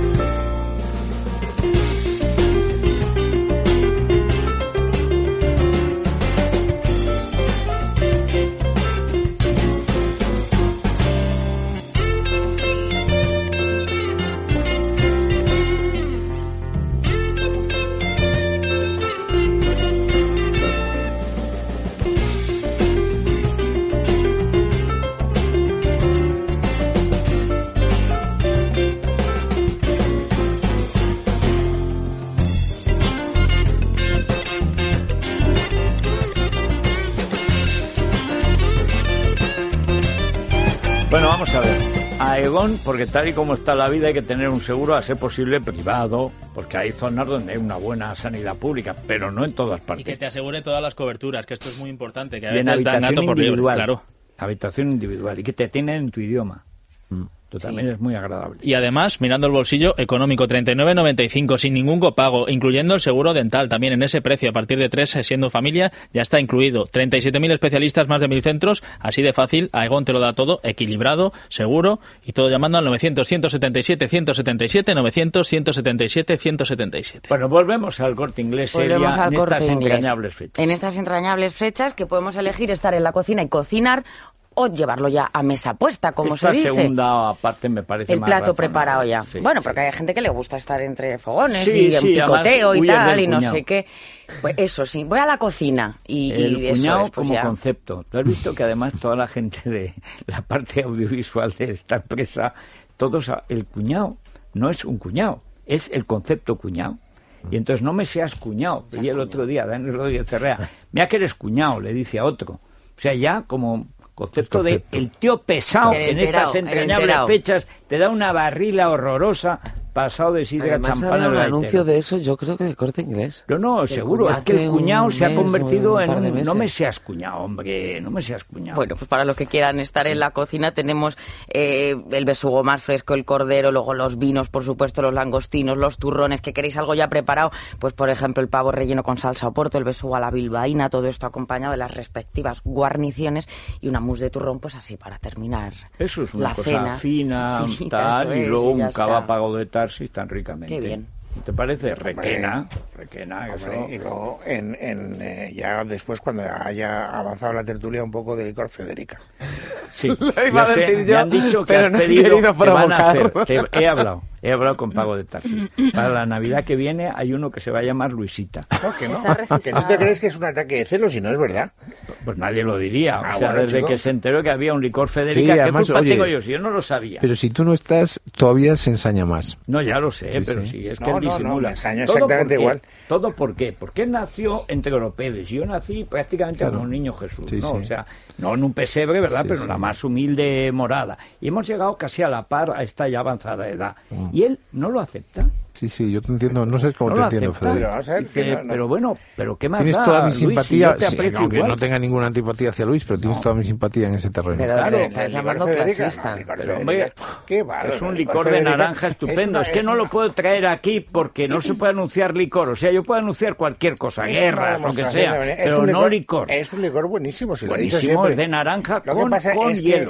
S2: Bueno, vamos a ver. Aegon, porque tal y como está la vida hay que tener un seguro, a ser posible privado, porque hay zonas donde hay una buena sanidad pública, pero no en todas partes.
S7: Y que te asegure todas las coberturas, que esto es muy importante, que a
S2: y en
S7: veces dan
S2: habitación
S7: gato por liebre,
S2: individual,
S7: claro.
S2: Habitación individual, y que te tienen en tu idioma. Mm. Esto también sí. Es muy agradable.
S7: Y además, mirando el bolsillo económico, treinta y nueve noventa y cinco, sin ningún copago, incluyendo el seguro dental, también en ese precio, a partir de tres, siendo familia, ya está incluido. treinta y siete mil especialistas, más de mil centros, así de fácil, Aegon te lo da todo, equilibrado, seguro, y todo llamando al novecientos, ciento setenta y siete, ciento setenta y siete, novecientos, ciento setenta y siete, ciento setenta y siete.
S2: Bueno, volvemos al Corte Inglés,
S11: volvemos
S2: Elia,
S11: al
S2: en
S11: Corte
S2: estas
S11: Inglés.
S2: entrañables fechas.
S11: En estas entrañables fechas que podemos elegir estar en la cocina y cocinar, o llevarlo ya a mesa puesta, como
S2: Esta
S11: se dice.
S2: Esta segunda parte me parece
S11: el
S2: más
S11: plato
S2: razonable.
S11: preparado ya.
S2: Sí,
S11: bueno,
S2: sí.
S11: porque hay gente que le gusta estar entre fogones
S2: sí,
S11: y en
S2: sí,
S11: picoteo y tal, y no
S2: cuñado.
S11: sé qué. Pues eso sí, voy a la cocina y,
S2: el
S11: y eso
S2: cuñado
S11: es, pues
S2: como
S11: ya.
S2: concepto. Tú has visto que además toda la gente de la parte audiovisual de esta empresa, todos, el cuñado no es un cuñado, es el concepto cuñado. Y entonces no me seas cuñado. Y el otro día, Daniel Rodríguez Cerrea, mira que eres cuñado, le dice a otro. O sea, ya como concepto, concepto. de el tío pesado,
S11: el
S2: que en
S11: enterao,
S2: estas entrañables fechas te da una barrila horrorosa, pasado de sidra, champán.
S11: Además, un anuncio de eso, yo creo que de Corte Inglés.
S2: No, no, seguro, es que el cuñado se ha convertido en un... No me seas cuñado, hombre, no me seas cuñado.
S11: Bueno, pues para los que quieran estar sí. en la cocina tenemos eh, el besugo más fresco, el cordero, luego los vinos, por supuesto, los langostinos, los turrones, que queréis algo ya preparado, pues por ejemplo el pavo relleno con salsa oporto, el besugo a la bilbaína, todo esto acompañado de las respectivas guarniciones y una mousse de turrón, pues así para terminar
S2: eso es una
S11: la
S2: cosa
S11: cena,
S2: fina,
S11: finita,
S2: tal, y
S11: es,
S2: luego
S11: y
S2: un
S11: está.
S2: cavápago de Tarsis tan ricamente.
S11: Qué bien.
S2: ¿Te parece? Requena, requena.
S4: Hombre,
S2: eso.
S4: Y luego, en, en, eh, ya después, cuando haya avanzado la tertulia, un poco de licor Federica.
S2: Sí, ya sé, me han dicho que has
S11: no
S2: pedido, que van a hacer. Te, he hablado, he hablado con Pago de Tarsis. Para la Navidad que viene hay uno que se va a llamar Luisita.
S4: No, que no, que no te crees que es un ataque de celos, si no es verdad.
S2: Pues nadie lo diría.
S4: Ah,
S2: o sea,
S4: bueno,
S2: desde
S4: chico.
S2: que se enteró que había un licor Federica,
S5: sí,
S2: ¿qué
S5: además,
S2: culpa
S5: oye,
S2: tengo yo si yo no lo sabía?
S5: Pero si tú no estás, todavía se ensaña más.
S2: No, ya lo sé,
S5: Sí,
S2: pero
S5: sí.
S2: sí, es que
S4: No,
S2: él
S4: no, no,
S2: disimula.
S4: me ensaño
S2: ¿Todo
S4: exactamente
S2: por qué?
S4: igual.
S2: ¿Todo por qué? Porque él nació entre europeos. Yo nací prácticamente
S5: Claro.
S2: como un niño Jesús,
S5: Sí,
S2: ¿no?
S5: sí.
S2: O sea, no en un pesebre, ¿verdad?
S5: Sí,
S2: pero
S5: sí.
S2: en la más humilde morada. Y hemos llegado casi a la par a esta ya avanzada edad.
S5: Mm.
S2: Y él no lo acepta.
S5: Sí, sí, yo te entiendo, no sé cómo
S2: No
S5: te
S2: lo
S5: entiendo,
S2: acepta.
S5: Federico.
S4: Pero vamos a ver,
S2: Dice,
S4: que no, no.
S2: pero bueno, pero ¿qué más
S5: Tienes
S2: da,
S5: toda mi
S2: Luis? Si
S5: simpatía,
S2: yo te
S5: sí,
S2: aprecio
S5: aunque
S2: igual.
S5: no tenga ninguna antipatía hacia Luis, pero tienes
S2: No.
S5: toda mi simpatía en ese terreno.
S11: Pero
S2: Claro,
S11: le estás
S4: El licor
S11: llamando
S4: Federica,
S11: clasista.
S4: no, licor
S2: Pero,
S4: Federica.
S2: hombre,
S4: Qué bárbaro,
S2: es un
S4: el
S2: licor de
S4: Federica
S2: naranja
S4: es
S2: estupendo.
S4: una-
S2: Es, que
S4: es
S2: no
S4: una-
S2: lo puedo traer aquí porque no se puede anunciar licor. O sea, yo puedo anunciar cualquier cosa,
S4: es una
S2: guerras, lo que
S4: demostración
S2: sea,
S4: de veneno. Es
S2: pero
S4: un
S2: no licor.
S4: Es un licor buenísimo, si lo he dicho
S2: Buenísimo,
S4: siempre.
S2: es de naranja
S4: Lo que
S2: con,
S4: pasa
S2: con
S4: es que
S2: hielo.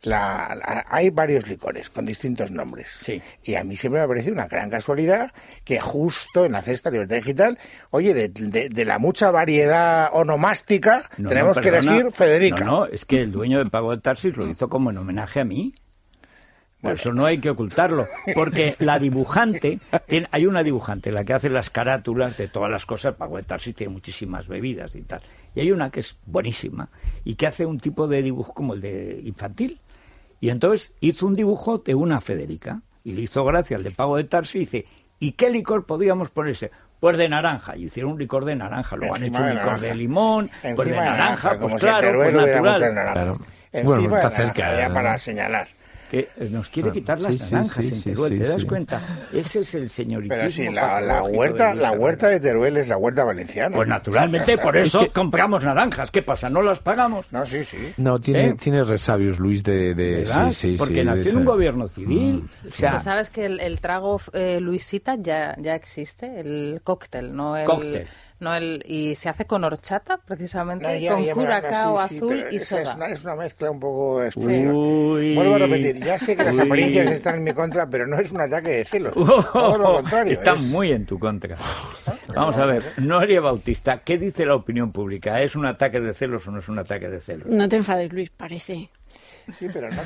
S4: La, la, hay varios licores con distintos nombres.
S2: Sí.
S4: Y a mí siempre me ha parecido una gran casualidad que justo en la cesta Libertad Digital, oye, de, de, de la mucha variedad onomástica, no, tenemos no, que elegir Federica.
S2: No, no, es que el dueño de Pago de Tarsis lo hizo como en homenaje a mí. Por bueno. Eso no hay que ocultarlo, porque la dibujante, tiene, hay una dibujante, la que hace las carátulas de todas las cosas. Pago de Tarsis tiene muchísimas bebidas y tal. Y hay una que es buenísima y que hace un tipo de dibujo como el de infantil. Y entonces hizo un dibujo de una Federica y le hizo gracia al de Pago de Tarsis y dice, ¿y qué licor podríamos ponerse? Pues de naranja. Y hicieron un licor de naranja. Luego han hecho un licor de limón,
S4: encima
S2: pues de naranja,
S4: naranja
S2: pues
S4: como
S2: claro,
S4: si
S2: pues natural.
S4: Claro. Encima bueno, está cerca, naranja, ya para señalar.
S2: Que nos quiere quitar las
S5: sí,
S2: naranjas
S5: sí, sí,
S2: en Teruel,
S5: sí,
S2: ¿te das
S5: sí.
S2: cuenta? Ese es el señoritismo.
S4: Pero sí, la, la huerta la huerta de Teruel es la huerta valenciana.
S2: Pues naturalmente, por eso es que compramos naranjas. ¿Qué pasa? ¿No las pagamos?
S4: No, sí, sí.
S5: No, tiene,
S2: ¿Eh?
S5: tiene resabios, Luis, de... de sí, sí,
S2: Porque
S5: sí,
S2: nació
S5: de
S2: en un
S5: esa...
S2: gobierno civil. Mm. O sea,
S6: Pero sabes que el, el trago eh, Luisita ya, ya existe, el cóctel, no el...
S2: Cóctel.
S6: No el, y se hace con horchata, precisamente,
S4: no, ya,
S6: con
S4: ya,
S6: curacao
S4: no, sí,
S6: azul
S4: sí,
S6: y
S4: es,
S6: soda.
S4: Es una, es una mezcla un poco excesiva.
S2: Uy,
S4: Vuelvo a repetir, ya sé que las
S2: uy.
S4: apariencias están en mi contra, pero no es un ataque de celos. Todo lo contrario.
S2: Están
S4: es...
S2: muy en tu contra. Vamos a ver, Noelia Bautista, ¿qué dice la opinión pública? ¿Es un ataque de celos o no es un ataque de celos?
S8: No te enfades, Luis, parece.
S4: Sí, pero no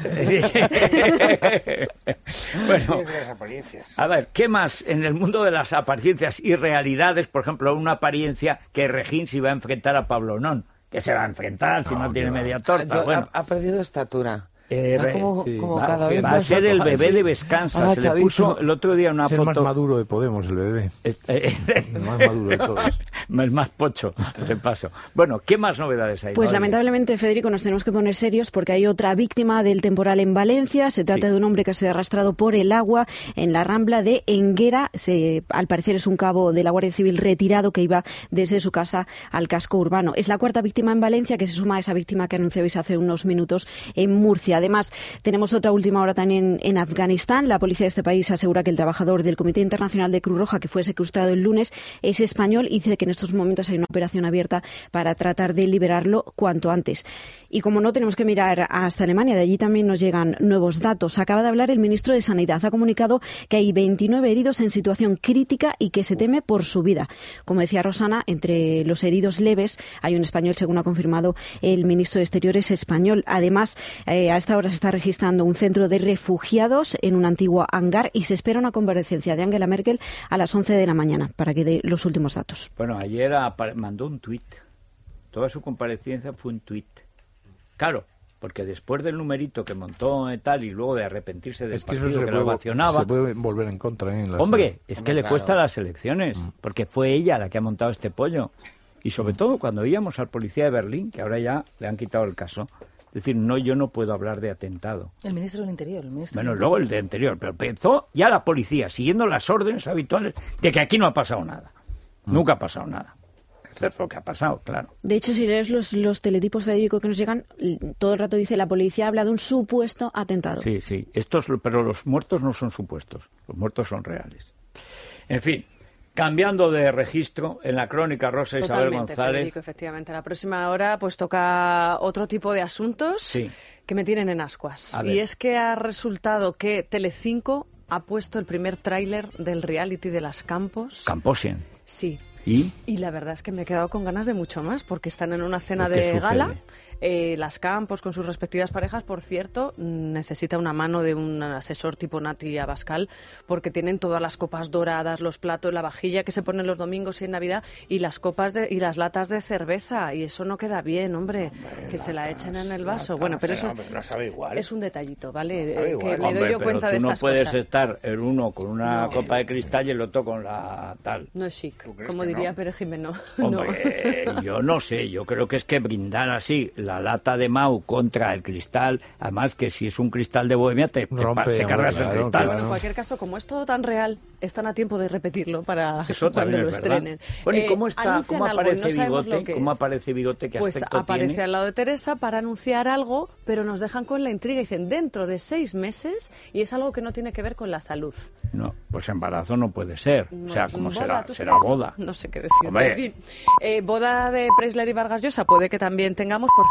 S4: te...
S2: Bueno,
S4: las apariencias.
S2: A ver, ¿qué más en el mundo de las apariencias y realidades? Por ejemplo, una apariencia que Regín se va a enfrentar a Pablo Non. ¿Qué se va a enfrentar si no, no tiene media torta?
S11: Yo,
S2: bueno.
S11: ha, ha perdido estatura.
S2: Eh,
S11: va como,
S2: sí.
S11: como
S2: va,
S11: cada vez
S2: va a ser el bebé de Vescanza. Se le puso el otro día una
S5: es
S2: foto.
S5: el más maduro de Podemos, el bebé.
S2: Este,
S5: el más maduro de todos.
S2: El más pocho, de paso. Bueno, ¿qué más novedades hay?
S8: Pues
S2: ¿no?
S8: lamentablemente, Federico, nos tenemos que poner serios porque hay otra víctima del temporal en Valencia. Se trata sí. de un hombre que se ha arrastrado por el agua en la Rambla de Enguera. Se, al parecer es un cabo de la Guardia Civil retirado que iba desde su casa al casco urbano. Es la cuarta víctima en Valencia, que se suma a esa víctima que anunciabais hace unos minutos en Murcia. Además, tenemos Tenemos otra última hora también en Afganistán. La policía de este país asegura que el trabajador del Comité Internacional de Cruz Roja, que fue secuestrado el lunes, es español y dice que en estos momentos hay una operación abierta para tratar de liberarlo cuanto antes. Y como no, tenemos que mirar hasta Alemania. De allí también nos llegan nuevos datos. Acaba de hablar el ministro de Sanidad. Ha comunicado que hay veintinueve heridos en situación crítica y que se teme por su vida. Como decía Rosana, entre los heridos leves hay un español, según ha confirmado el ministro de Exteriores español. Además, eh, a esta hora se está registrando un centro de refugiados en un antiguo hangar y se espera una comparecencia de Angela Merkel a las once de la mañana para que dé los últimos datos.
S2: Bueno, ayer mandó un tuit. Toda su comparecencia fue un tuit. Claro, porque después del numerito que montó y tal y luego de arrepentirse del
S5: es que
S2: partido
S5: eso se
S2: que
S5: puede,
S2: lo ovacionaba...
S5: Se puede volver en contra. ¿eh? En las...
S2: Hombre, es que
S11: Hombre,
S2: le
S11: claro.
S2: cuesta las elecciones, mm. porque fue ella la que ha montado este pollo. Y sobre mm. todo cuando íbamos al policía de Berlín, que ahora ya le han quitado el caso... Es decir, no, yo no puedo hablar de atentado.
S6: El ministro del Interior. El ministro
S2: bueno,
S6: del
S2: luego el de Interior, pero pensó ya la policía, siguiendo las órdenes habituales de que aquí no ha pasado nada. Mm. Nunca ha pasado nada. Esto es lo que ha pasado, claro.
S8: De hecho, si lees los, los teletipos, Federico, que nos llegan, todo el rato dice la policía habla de un supuesto atentado.
S2: Sí, sí. Estos, pero los muertos no son supuestos. Los muertos son reales. En fin. Cambiando de registro, en la crónica Rosa Isabel
S16: Totalmente,
S2: González.
S16: Federico, efectivamente. La próxima hora pues toca otro tipo de asuntos
S2: sí.
S16: que me tienen en ascuas. Y es que ha resultado que Telecinco ha puesto el primer tráiler del reality de las Campos.
S2: Camposien.
S16: Sí.
S2: ¿Y?
S16: Y la verdad es que me he quedado con ganas de mucho más, porque están en una cena de
S2: sucede?
S16: gala. Eh, las Campos, con sus respectivas parejas, por cierto, necesita una mano de un asesor tipo Nati Abascal, porque tienen todas las copas doradas, los platos, la vajilla que se ponen los domingos y en Navidad, y las copas de, y las latas de cerveza, y eso no queda bien, hombre, hombre que latas, se la echen en el vaso.
S4: Latas,
S16: bueno, pero eso
S4: hombre, no sabe igual.
S16: es un detallito, ¿vale?
S4: No
S16: eh,
S4: igual.
S16: que me
S2: hombre,
S16: doy yo cuenta de estas
S2: cosas. Tú no puedes
S16: cosas.
S2: estar el uno con una
S16: no.
S2: copa de cristal y el otro con la tal.
S16: No es chic, como diría
S2: no?
S16: Pérez Jimeno.
S2: Hombre, no. Yo no sé, yo creo que es que brindar así la lata de Mau contra el cristal, además que si es un cristal de Bohemia te,
S5: Rompe,
S2: te, te cargas
S5: claro,
S2: el cristal.
S5: claro.
S16: Bueno, en cualquier caso, como es todo tan real, están a tiempo de repetirlo para
S2: Eso
S16: cuando lo
S2: es
S16: estrenen.
S2: Bueno, ¿y
S16: Eh,
S2: cómo está? ¿Cómo
S16: algo,
S2: aparece
S16: no
S2: Bigote?
S16: que
S2: ¿Cómo
S16: es.
S2: aparece Bigote? ¿Qué
S16: Pues
S2: aspecto
S16: aparece
S2: tiene?
S16: al lado de Teresa para anunciar algo, pero nos dejan con la intriga. Dicen, dentro de seis meses, y es algo que no tiene que ver con la salud.
S2: No, pues embarazo no puede ser.
S16: No,
S2: o sea, ¿cómo
S16: boda,
S2: será?
S16: ¿tú
S2: Será
S16: crees?
S2: boda.
S16: No sé qué decir. En fin, eh, boda de Preisler y Vargas Llosa puede que también tengamos. Por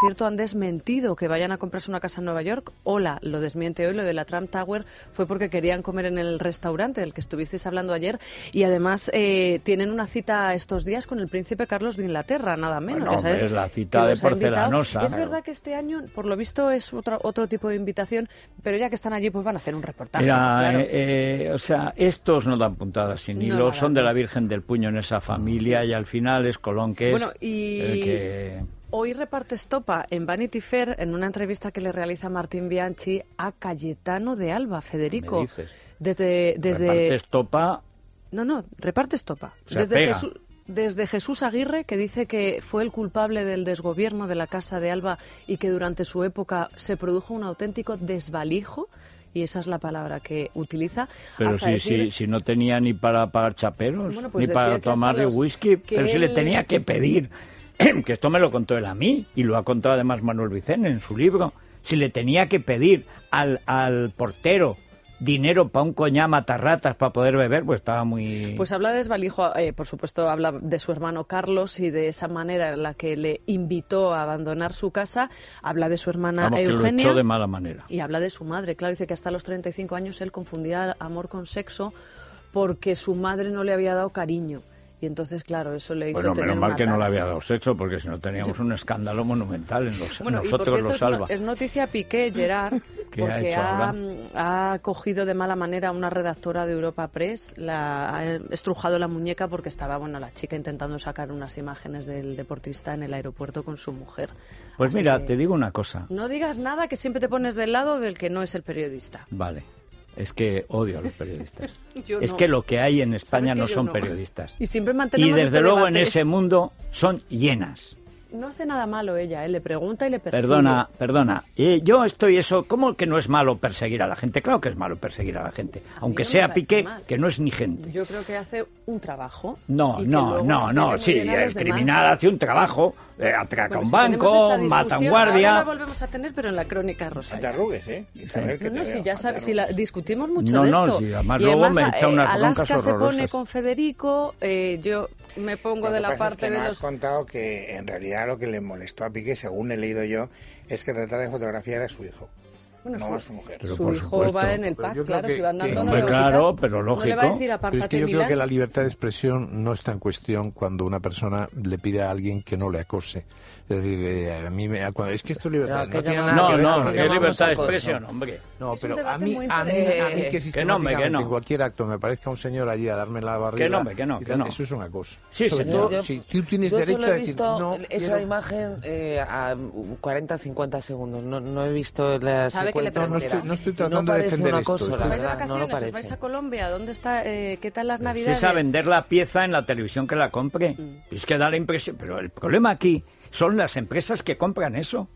S16: cierto, han desmentido que vayan a comprarse una casa en Nueva York. Hola, lo desmiente hoy. Lo de la Trump Tower fue porque querían comer en el restaurante del que estuvisteis hablando ayer. Y además eh, tienen una cita estos días con el príncipe Carlos de Inglaterra, nada menos.
S2: Bueno,
S16: ¿sabes?
S2: Es la cita de porcelanosa.
S16: Es verdad que este año, por lo visto, es otro, otro tipo de invitación, pero ya que están allí, pues van a hacer un reportaje.
S2: Mira,
S16: claro.
S2: eh, eh, o sea, estos no dan puntadas sin hilo, no, son de la Virgen del Puño en esa familia, sí. Y al final es Colón que
S16: bueno,
S2: es
S16: y...
S2: el que...
S16: Hoy reparte estopa en Vanity Fair, en una entrevista que le realiza Martín Bianchi a Cayetano de Alba, Federico.
S2: ¿Me dices?
S16: Desde, desde...
S2: Reparte estopa...
S16: No, no, reparte estopa.
S2: O sea,
S16: desde
S2: pega.
S16: Jesús... Desde Jesús Aguirre, que dice que fue el culpable del desgobierno de la Casa de Alba y que durante su época se produjo un auténtico desvalijo, y esa es la palabra que utiliza.
S2: Pero
S16: hasta
S2: si,
S16: decir...
S2: si, si no tenía ni para pagar chaperos,
S16: bueno, pues
S2: ni para tomarle
S16: los...
S2: whisky, pero
S16: él...
S2: si le tenía que pedir, que esto me lo contó él a mí, y lo ha contado además Manuel Vicente en su libro, si le tenía que pedir al, al portero dinero para un coñá matarratas para poder beber, pues estaba muy...
S16: Pues habla de desvalijo, eh, por supuesto habla de su hermano Carlos y de esa manera en la que le invitó a abandonar su casa, habla de su hermana
S2: Vamos,
S16: Eugenia.
S2: Que lo echó de mala manera.
S16: Y habla de su madre, claro, dice que hasta los treinta y cinco años él confundía amor con sexo porque su madre no le había dado cariño. Y entonces, claro, eso le hizo
S2: bueno,
S16: tener
S2: menos mal
S16: una
S2: que
S16: tara.
S2: no le había dado sexo, porque si no teníamos un escándalo monumental en los,
S16: bueno,
S2: nosotros
S16: y por cierto,
S2: los Alba.
S16: Es nuticia Piqué, Gerard, porque ha, ha, ha cogido de mala manera a una redactora de Europa Press, la, ha estrujado la muñeca porque estaba, bueno, la chica intentando sacar unas imágenes del deportista en el aeropuerto con su mujer.
S2: Pues
S16: Así
S2: mira,
S16: que
S2: te digo una cosa.
S16: No digas nada, que siempre te pones del lado del que no es el periodista.
S2: Vale. Es que odio a los periodistas.
S16: Yo
S2: es
S16: no.
S2: que lo que hay en España no son
S16: no?
S2: periodistas.
S16: Y siempre mantenemos
S2: Y desde
S16: este
S2: luego
S16: debate.
S2: en ese mundo son llenas.
S16: No hace nada malo ella, él le pregunta y le persigue.
S2: Perdona, perdona. Eh, yo estoy eso... ¿Cómo que no es malo perseguir a la gente? Claro que es malo perseguir a la gente. Aunque
S16: no
S2: sea
S16: me
S2: Piqué,
S16: mal.
S2: que no es ni gente.
S16: Yo creo que hace un trabajo.
S2: No, no, no, no. Sí, el criminal
S16: demás.
S2: hace un trabajo, eh, atraca
S16: bueno,
S2: un
S16: si
S2: banco, mata a un guardia...
S16: Ahora la volvemos a tener, pero en la crónica rosa.
S4: No te arrugues, ¿eh? Y saber que
S16: no, no,
S4: te
S16: si
S4: veo,
S16: ya
S4: no
S16: sabes,
S4: te
S16: si la,
S4: arrugues.
S16: discutimos mucho
S2: no,
S16: de
S2: no,
S16: esto.
S2: Sí, además
S16: y
S2: luego
S16: además,
S2: me echa unas
S16: eh,
S2: broncas
S16: Alaska se
S2: horrorosas.
S16: pone con Federico, eh, yo me pongo
S4: Lo
S16: de
S4: que
S16: la
S4: pasa
S16: parte
S4: es que
S16: de
S4: no
S16: los...
S4: has contado que en realidad lo que le molestó a Piqué, según he leído yo, es que tratar de fotografiar a su hijo.
S16: Bueno,
S4: no
S16: su,
S4: a su mujer.
S16: Su
S2: por
S16: hijo
S2: supuesto.
S16: va en el pack, claro, si van dando
S2: hombre, claro, pero lógico.
S16: No le va a decir,
S5: Pero
S16: apártate,
S5: es que yo
S16: Milán.
S5: creo que la libertad de expresión no está en cuestión cuando una persona le pide a alguien que no le acose. Es decir, eh, a mí me, cuando, es que esto es libertad.
S11: No,
S5: No, tiene
S11: llama,
S5: nada
S2: No,
S5: que ver
S2: no,
S5: con
S2: que es
S5: eso.
S2: libertad de expresión, hombre.
S5: No,
S16: Es
S5: pero
S16: un
S5: a
S16: debate
S5: mí,
S16: muy
S5: a mí, a mí
S16: interesante.
S5: que sistemáticamente
S2: que no.
S5: en cualquier acto me parezca un señor allí a darme la barriga.
S2: Que no, hombre, que no,
S5: y
S2: que
S5: tal,
S2: no.
S5: Eso es un acoso.
S2: Sí,
S5: Sobre
S2: señor.
S5: todo
S11: Yo-
S5: si tú tienes
S11: Yo
S5: derecho
S11: solo
S5: a
S11: he
S5: decir,
S11: visto
S5: no,
S11: esa
S5: quiero-
S11: imagen eh, a cuarenta a cincuenta segundos. No, no he visto la
S16: Sabe que le
S11: secuencia.
S5: No, no estoy, no estoy
S11: No
S5: tratando de
S11: parece
S5: defender
S11: un
S5: esto.
S11: acoso,
S5: estoy-
S11: la
S16: ¿Os vais de
S11: verdad, no lo
S16: vacaciones? ¿Os vais
S11: parece.
S16: a Colombia? ¿Dónde está? Eh, ¿Qué tal las
S2: Sí,
S16: navidades?
S2: a vender la pieza en la televisión que la compre.
S16: Mm.
S2: Es que da la impresión... Pero el problema aquí son las empresas que compran eso.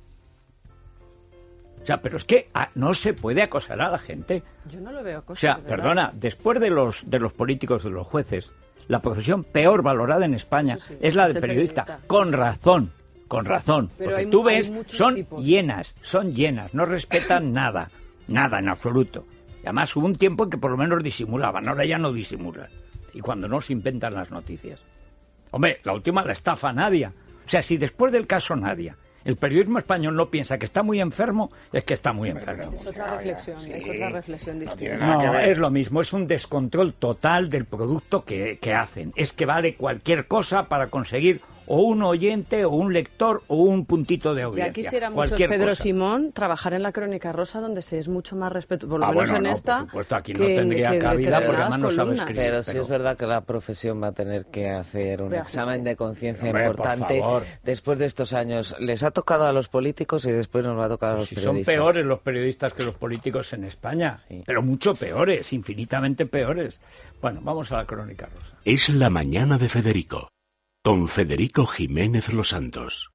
S2: O sea, pero es que ah, no se puede acosar a la gente.
S16: Yo no lo veo acoso,
S2: O sea,
S16: de verdad.
S2: perdona, después de los de los políticos, de los jueces, la profesión peor valorada en España
S16: Eso sí,
S2: es la de
S16: ser
S2: periodista.
S16: periodista.
S2: Con razón, con razón.
S16: Pero
S2: porque
S16: hay-
S2: tú
S16: hay
S2: ves,
S16: muchos
S2: son
S16: tipos.
S2: llenas, son llenas, no respetan nada, nada en absoluto. Y además hubo un tiempo en que por lo menos disimulaban, ahora ya no disimulan. Y cuando no se inventan las noticias. Hombre, la última, la estafa Nadia. O sea, si después del caso Nadia el periodismo español no piensa que está muy enfermo, es que está muy enfermo.
S16: Es otra reflexión, es otra reflexión distinta.
S2: No, es lo mismo, es un descontrol total del producto que, que hacen. Es que vale cualquier cosa para conseguir o un oyente, o un lector, o un puntito de audiencia.
S16: Ya quisiera mucho
S2: Cualquier
S16: Pedro
S2: cosa.
S16: Simón trabajar en la Crónica Rosa, donde se es mucho más respetuoso, por lo
S2: Ah,
S16: menos
S2: bueno,
S16: en
S2: no,
S16: esta.
S2: por supuesto, aquí no
S16: que-
S2: tendría
S16: que
S2: cabida
S16: determinadas
S2: porque además no sabe
S16: columnas.
S2: escribir.
S11: Pero sí
S2: pero-
S11: es verdad que la profesión va a tener que hacer un
S16: Reajuste.
S11: examen de conciencia
S2: Hombre, por
S11: importante
S2: favor.
S11: después de estos años. Les ha tocado a los políticos y después nos va a tocar a los
S2: Si son
S11: periodistas.
S2: peores los periodistas que los políticos en España, pero mucho peores, infinitamente peores. Bueno, vamos a la Crónica Rosa.
S1: Es la mañana de Federico, con Federico Jiménez Los Santos.